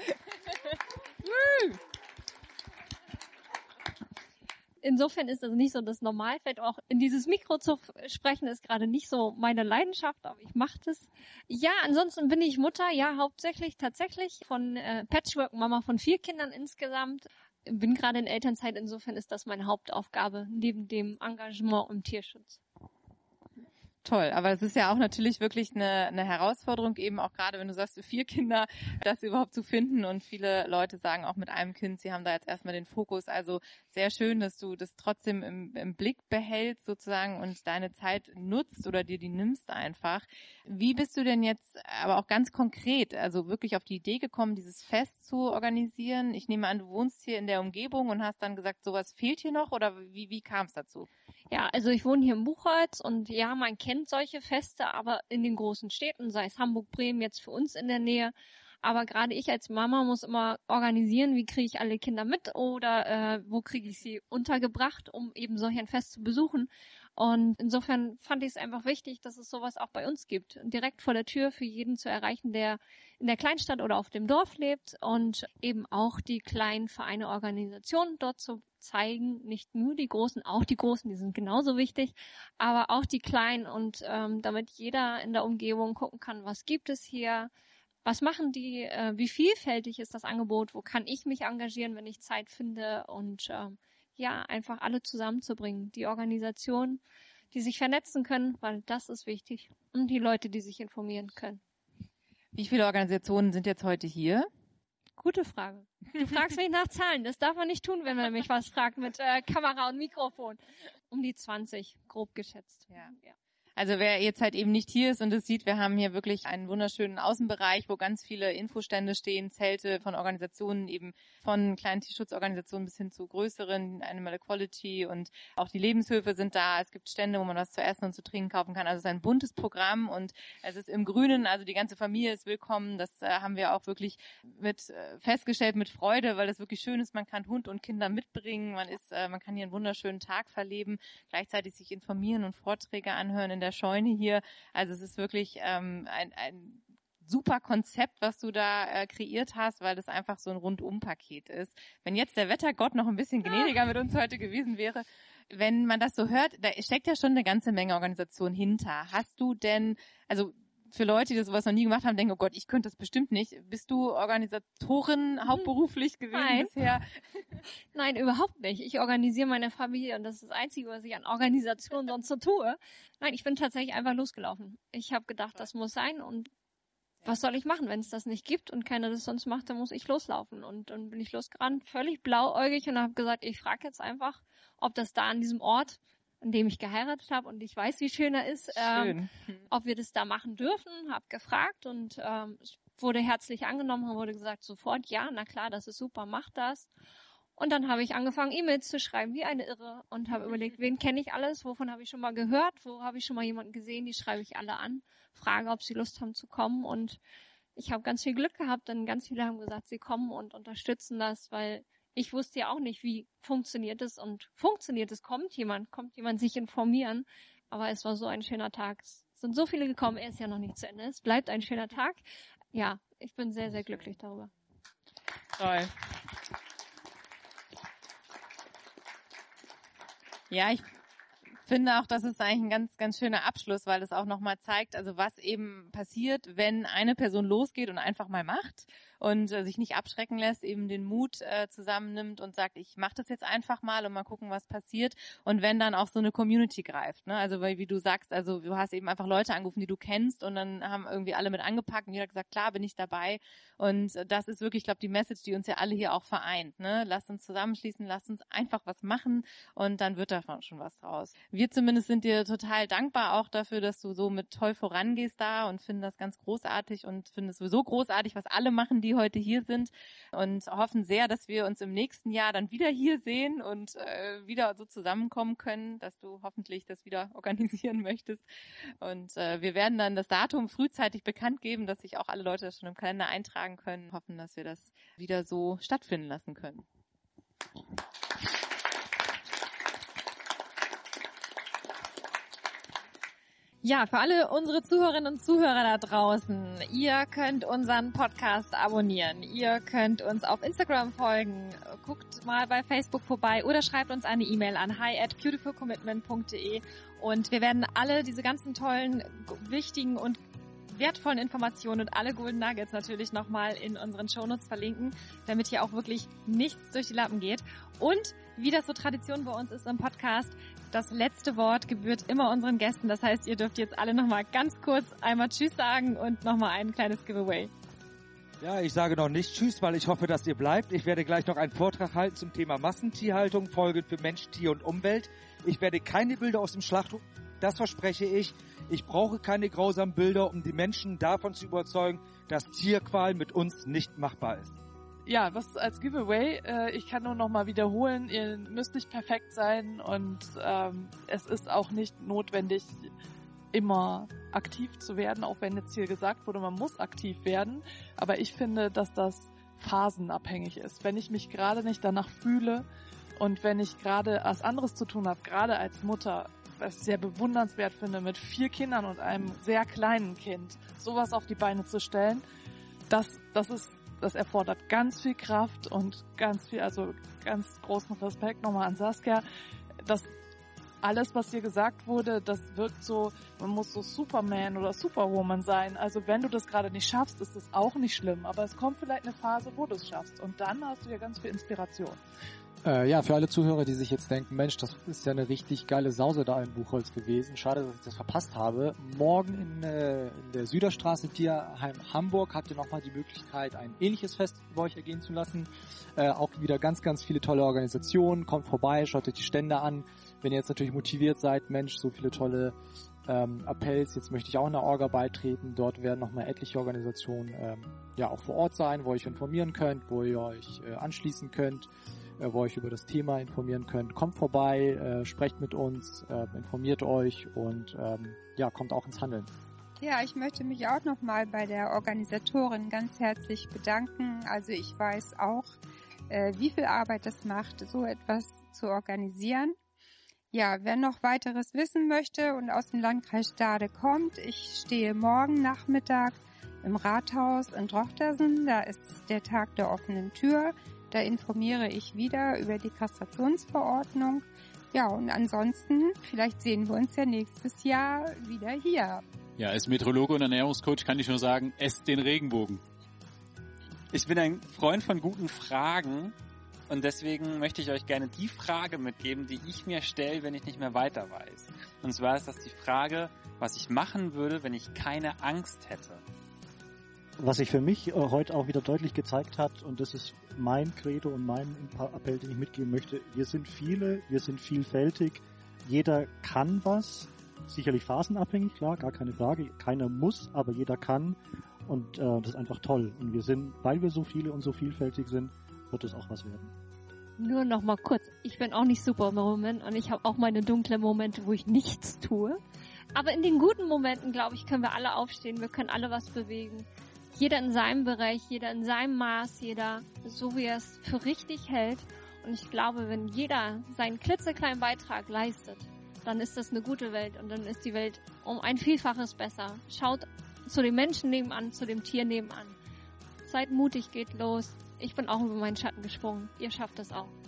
Insofern ist das nicht so das Normalfeld. Auch in dieses Mikro zu sprechen ist gerade nicht so meine Leidenschaft, aber ich mache das. Ja, ansonsten bin ich Mutter, ja, hauptsächlich tatsächlich von Patchwork-Mama von 4 Kindern insgesamt. Bin gerade in Elternzeit, insofern ist das meine Hauptaufgabe, neben dem Engagement im Tierschutz. Toll, aber es ist ja auch natürlich wirklich eine Herausforderung, eben auch gerade, wenn du sagst, 4 Kinder, das überhaupt zu finden. Und viele Leute sagen auch mit einem Kind, sie haben da jetzt erstmal den Fokus. Also sehr schön, dass du das trotzdem im Blick behältst sozusagen und deine Zeit nutzt oder dir die nimmst einfach. Wie bist du denn jetzt aber auch ganz konkret, also wirklich auf die Idee gekommen, dieses Fest zu organisieren? Ich nehme an, du wohnst hier in der Umgebung und hast dann gesagt, sowas fehlt hier noch oder wie kam es dazu? Ja, also ich wohne hier in Buchholz und ja, man kennt solche Feste, aber in den großen Städten, sei es Hamburg, Bremen, jetzt für uns in der Nähe. Aber gerade ich als Mama muss immer organisieren, wie kriege ich alle Kinder mit oder wo kriege ich sie untergebracht, um eben solch ein Fest zu besuchen. Und insofern fand ich es einfach wichtig, dass es sowas auch bei uns gibt. Direkt vor der Tür für jeden zu erreichen, der in der Kleinstadt oder auf dem Dorf lebt und eben auch die kleinen Vereine, Organisationen dort zu zeigen. Nicht nur die Großen, auch die Großen, die sind genauso wichtig, aber auch die Kleinen und damit jeder in der Umgebung gucken kann, was gibt es hier, was machen die, wie vielfältig ist das Angebot, wo kann ich mich engagieren, wenn ich Zeit finde und ja, einfach alle zusammenzubringen. Die Organisationen, die sich vernetzen können, weil das ist wichtig. Und die Leute, die sich informieren können. Wie viele Organisationen sind jetzt heute hier? Gute Frage. Du fragst mich nach Zahlen. Das darf man nicht tun, wenn man mich was fragt mit Kamera und Mikrofon. Um die 20, grob geschätzt. Ja. Also wer jetzt halt eben nicht hier ist und es sieht, wir haben hier wirklich einen wunderschönen Außenbereich, wo ganz viele Infostände stehen, Zelte von Organisationen, eben von kleinen Tierschutzorganisationen bis hin zu größeren, Animal Equality und auch die Lebenshöfe sind da. Es gibt Stände, wo man was zu essen und zu trinken kaufen kann. Also es ist ein buntes Programm und es ist im Grünen, also die ganze Familie ist willkommen. Das haben wir auch wirklich festgestellt mit Freude, weil das wirklich schön ist. Man kann Hund und Kinder mitbringen, man kann hier einen wunderschönen Tag verleben, gleichzeitig sich informieren und Vorträge anhören in der Scheune hier. Also es ist wirklich ein super Konzept, was du da kreiert hast, weil das einfach so ein Rundum-Paket ist. Wenn jetzt der Wettergott noch ein bisschen gnädiger mit uns heute gewesen wäre, wenn man das so hört, da steckt ja schon eine ganze Menge Organisation hinter. Hast du denn, also für Leute, die sowas noch nie gemacht haben, denken, oh Gott, ich könnte das bestimmt nicht. Bist du Organisatorin hauptberuflich gewesen bisher? Nein, überhaupt nicht. Ich organisiere meine Familie und das ist das Einzige, was ich an Organisation sonst so tue. Nein, ich bin tatsächlich einfach losgelaufen. Ich habe gedacht, das muss sein und was soll ich machen, wenn es das nicht gibt und keiner das sonst macht, dann muss ich loslaufen. Und dann bin ich losgerannt, völlig blauäugig und habe gesagt, ich frage jetzt einfach, ob das da an diesem Ort, an dem ich geheiratet habe und ich weiß, wie schön er ist, ob wir das da machen dürfen, habe gefragt und es wurde herzlich angenommen, wurde gesagt sofort, ja, na klar, das ist super, mach das. Und dann habe ich angefangen, E-Mails zu schreiben, wie eine Irre und habe überlegt, wen kenne ich alles, wovon habe ich schon mal gehört, wo habe ich schon mal jemanden gesehen, die schreibe ich alle an, frage, ob sie Lust haben zu kommen und ich habe ganz viel Glück gehabt, denn ganz viele haben gesagt, sie kommen und unterstützen das, weil ich wusste ja auch nicht, wie funktioniert es und funktioniert es, kommt jemand sich informieren, aber es war so ein schöner Tag. Es sind so viele gekommen, er ist ja noch nicht zu Ende, es bleibt ein schöner Tag. Ja, ich bin sehr, sehr glücklich darüber. Toll. Ja, ich finde auch, das ist eigentlich ein ganz, ganz schöner Abschluss, weil es auch nochmal zeigt, also was eben passiert, wenn eine Person losgeht und einfach mal macht und sich nicht abschrecken lässt, eben den Mut zusammennimmt und sagt, ich mache das jetzt einfach mal und mal gucken, was passiert. Und wenn dann auch so eine Community greift, ne? Also weil, wie du sagst, also du hast eben einfach Leute angerufen, die du kennst und dann haben irgendwie alle mit angepackt und jeder hat gesagt, klar, bin ich dabei. Und das ist wirklich, ich glaube, die Message, die uns ja alle hier auch vereint, ne? Lasst uns zusammenschließen, lasst uns einfach was machen und dann wird davon schon was draus. Wir zumindest sind dir total dankbar auch dafür, dass du so mit toll vorangehst da und finden das ganz großartig und finden es sowieso großartig, was alle machen, die heute hier sind und hoffen sehr, dass wir uns im nächsten Jahr dann wieder hier sehen und wieder so zusammenkommen können, dass du hoffentlich das wieder organisieren möchtest. Und wir werden dann das Datum frühzeitig bekannt geben, dass sich auch alle Leute das schon im Kalender eintragen können. Hoffen, dass wir das wieder so stattfinden lassen können. Ja, für alle unsere Zuhörerinnen und Zuhörer da draußen, ihr könnt unseren Podcast abonnieren, ihr könnt uns auf Instagram folgen, guckt mal bei Facebook vorbei oder schreibt uns eine E-Mail an hi@beautifulcommitment.de und wir werden alle diese ganzen tollen, wichtigen und wertvollen Informationen und alle Golden Nuggets natürlich nochmal in unseren Shownotes verlinken, damit hier auch wirklich nichts durch die Lappen geht. Und wie das so Tradition bei uns ist im Podcast, das letzte Wort gebührt immer unseren Gästen. Das heißt, ihr dürft jetzt alle nochmal ganz kurz einmal Tschüss sagen und nochmal ein kleines Giveaway. Ja, ich sage noch nicht Tschüss, weil ich hoffe, dass ihr bleibt. Ich werde gleich noch einen Vortrag halten zum Thema Massentierhaltung, Folgen für Mensch, Tier und Umwelt. Ich werde keine Bilder aus dem Schlachthof, das verspreche ich. Ich brauche keine grausamen Bilder, um die Menschen davon zu überzeugen, dass Tierqual mit uns nicht machbar ist. Ja, was als Giveaway, ich kann nur noch mal wiederholen, ihr müsst nicht perfekt sein und es ist auch nicht notwendig, immer aktiv zu werden, auch wenn jetzt hier gesagt wurde, man muss aktiv werden. Aber ich finde, dass das phasenabhängig ist. Wenn ich mich gerade nicht danach fühle und wenn ich gerade was anderes zu tun habe, gerade als Mutter, was ich sehr bewundernswert finde, mit 4 Kindern und einem sehr kleinen Kind sowas auf die Beine zu stellen, das erfordert ganz viel Kraft und ganz viel, also ganz großen Respekt nochmal an Saskia. Das alles, was hier gesagt wurde, das wirkt so, man muss so Superman oder Superwoman sein. Also wenn du das gerade nicht schaffst, ist das auch nicht schlimm. Aber es kommt vielleicht eine Phase, wo du es schaffst. Und dann hast du ja ganz viel Inspiration. Ja, für alle Zuhörer, die sich jetzt denken, Mensch, das ist ja eine richtig geile Sause da in Buchholz gewesen. Schade, dass ich das verpasst habe. Morgen in der Süderstraße Tierheim Hamburg habt ihr nochmal die Möglichkeit, ein ähnliches Fest bei euch ergehen zu lassen. Auch wieder ganz, ganz viele tolle Organisationen. Kommt vorbei, schaut euch die Stände an. Wenn ihr jetzt natürlich motiviert seid, Mensch, so viele tolle Appells, jetzt möchte ich auch in der Orga beitreten. Dort werden nochmal etliche Organisationen auch vor Ort sein, wo ihr euch informieren könnt, wo ihr euch anschließen könnt, wo ihr euch über das Thema informieren könnt. Kommt vorbei, sprecht mit uns, informiert euch und kommt auch ins Handeln. Ja, ich möchte mich auch nochmal bei der Organisatorin ganz herzlich bedanken. Also ich weiß auch, wie viel Arbeit es macht, so etwas zu organisieren. Ja, wer noch weiteres wissen möchte und aus dem Landkreis Stade kommt, ich stehe morgen Nachmittag im Rathaus in Drochtersen. Da ist der Tag der offenen Tür. Da informiere ich wieder über die Kastrationsverordnung. Ja, und ansonsten, vielleicht sehen wir uns ja nächstes Jahr wieder hier. Ja, als Meteorologe und Ernährungscoach kann ich nur sagen, esst den Regenbogen. Ich bin ein Freund von guten Fragen und deswegen möchte ich euch gerne die Frage mitgeben, die ich mir stelle, wenn ich nicht mehr weiter weiß. Und zwar ist das die Frage, was ich machen würde, wenn ich keine Angst hätte. was sich für mich heute auch wieder deutlich gezeigt hat, und das ist mein Credo und mein Appell, den ich mitgeben möchte, wir sind viele, wir sind vielfältig, jeder kann was, sicherlich phasenabhängig, klar, gar keine Frage, keiner muss, aber jeder kann, und das ist einfach toll. Und wir sind, weil wir so viele und so vielfältig sind, wird es auch was werden. Nur noch mal kurz, ich bin auch nicht Superwoman und ich habe auch meine dunklen Momente, wo ich nichts tue. Aber in den guten Momenten, glaube ich, können wir alle aufstehen, wir können alle was bewegen. Jeder in seinem Bereich, jeder in seinem Maß, jeder so, wie er es für richtig hält. Und ich glaube, wenn jeder seinen klitzekleinen Beitrag leistet, dann ist das eine gute Welt und dann ist die Welt um ein Vielfaches besser. Schaut zu den Menschen nebenan, zu dem Tier nebenan. Seid mutig, geht los. Ich bin auch über meinen Schatten gesprungen. Ihr schafft es auch.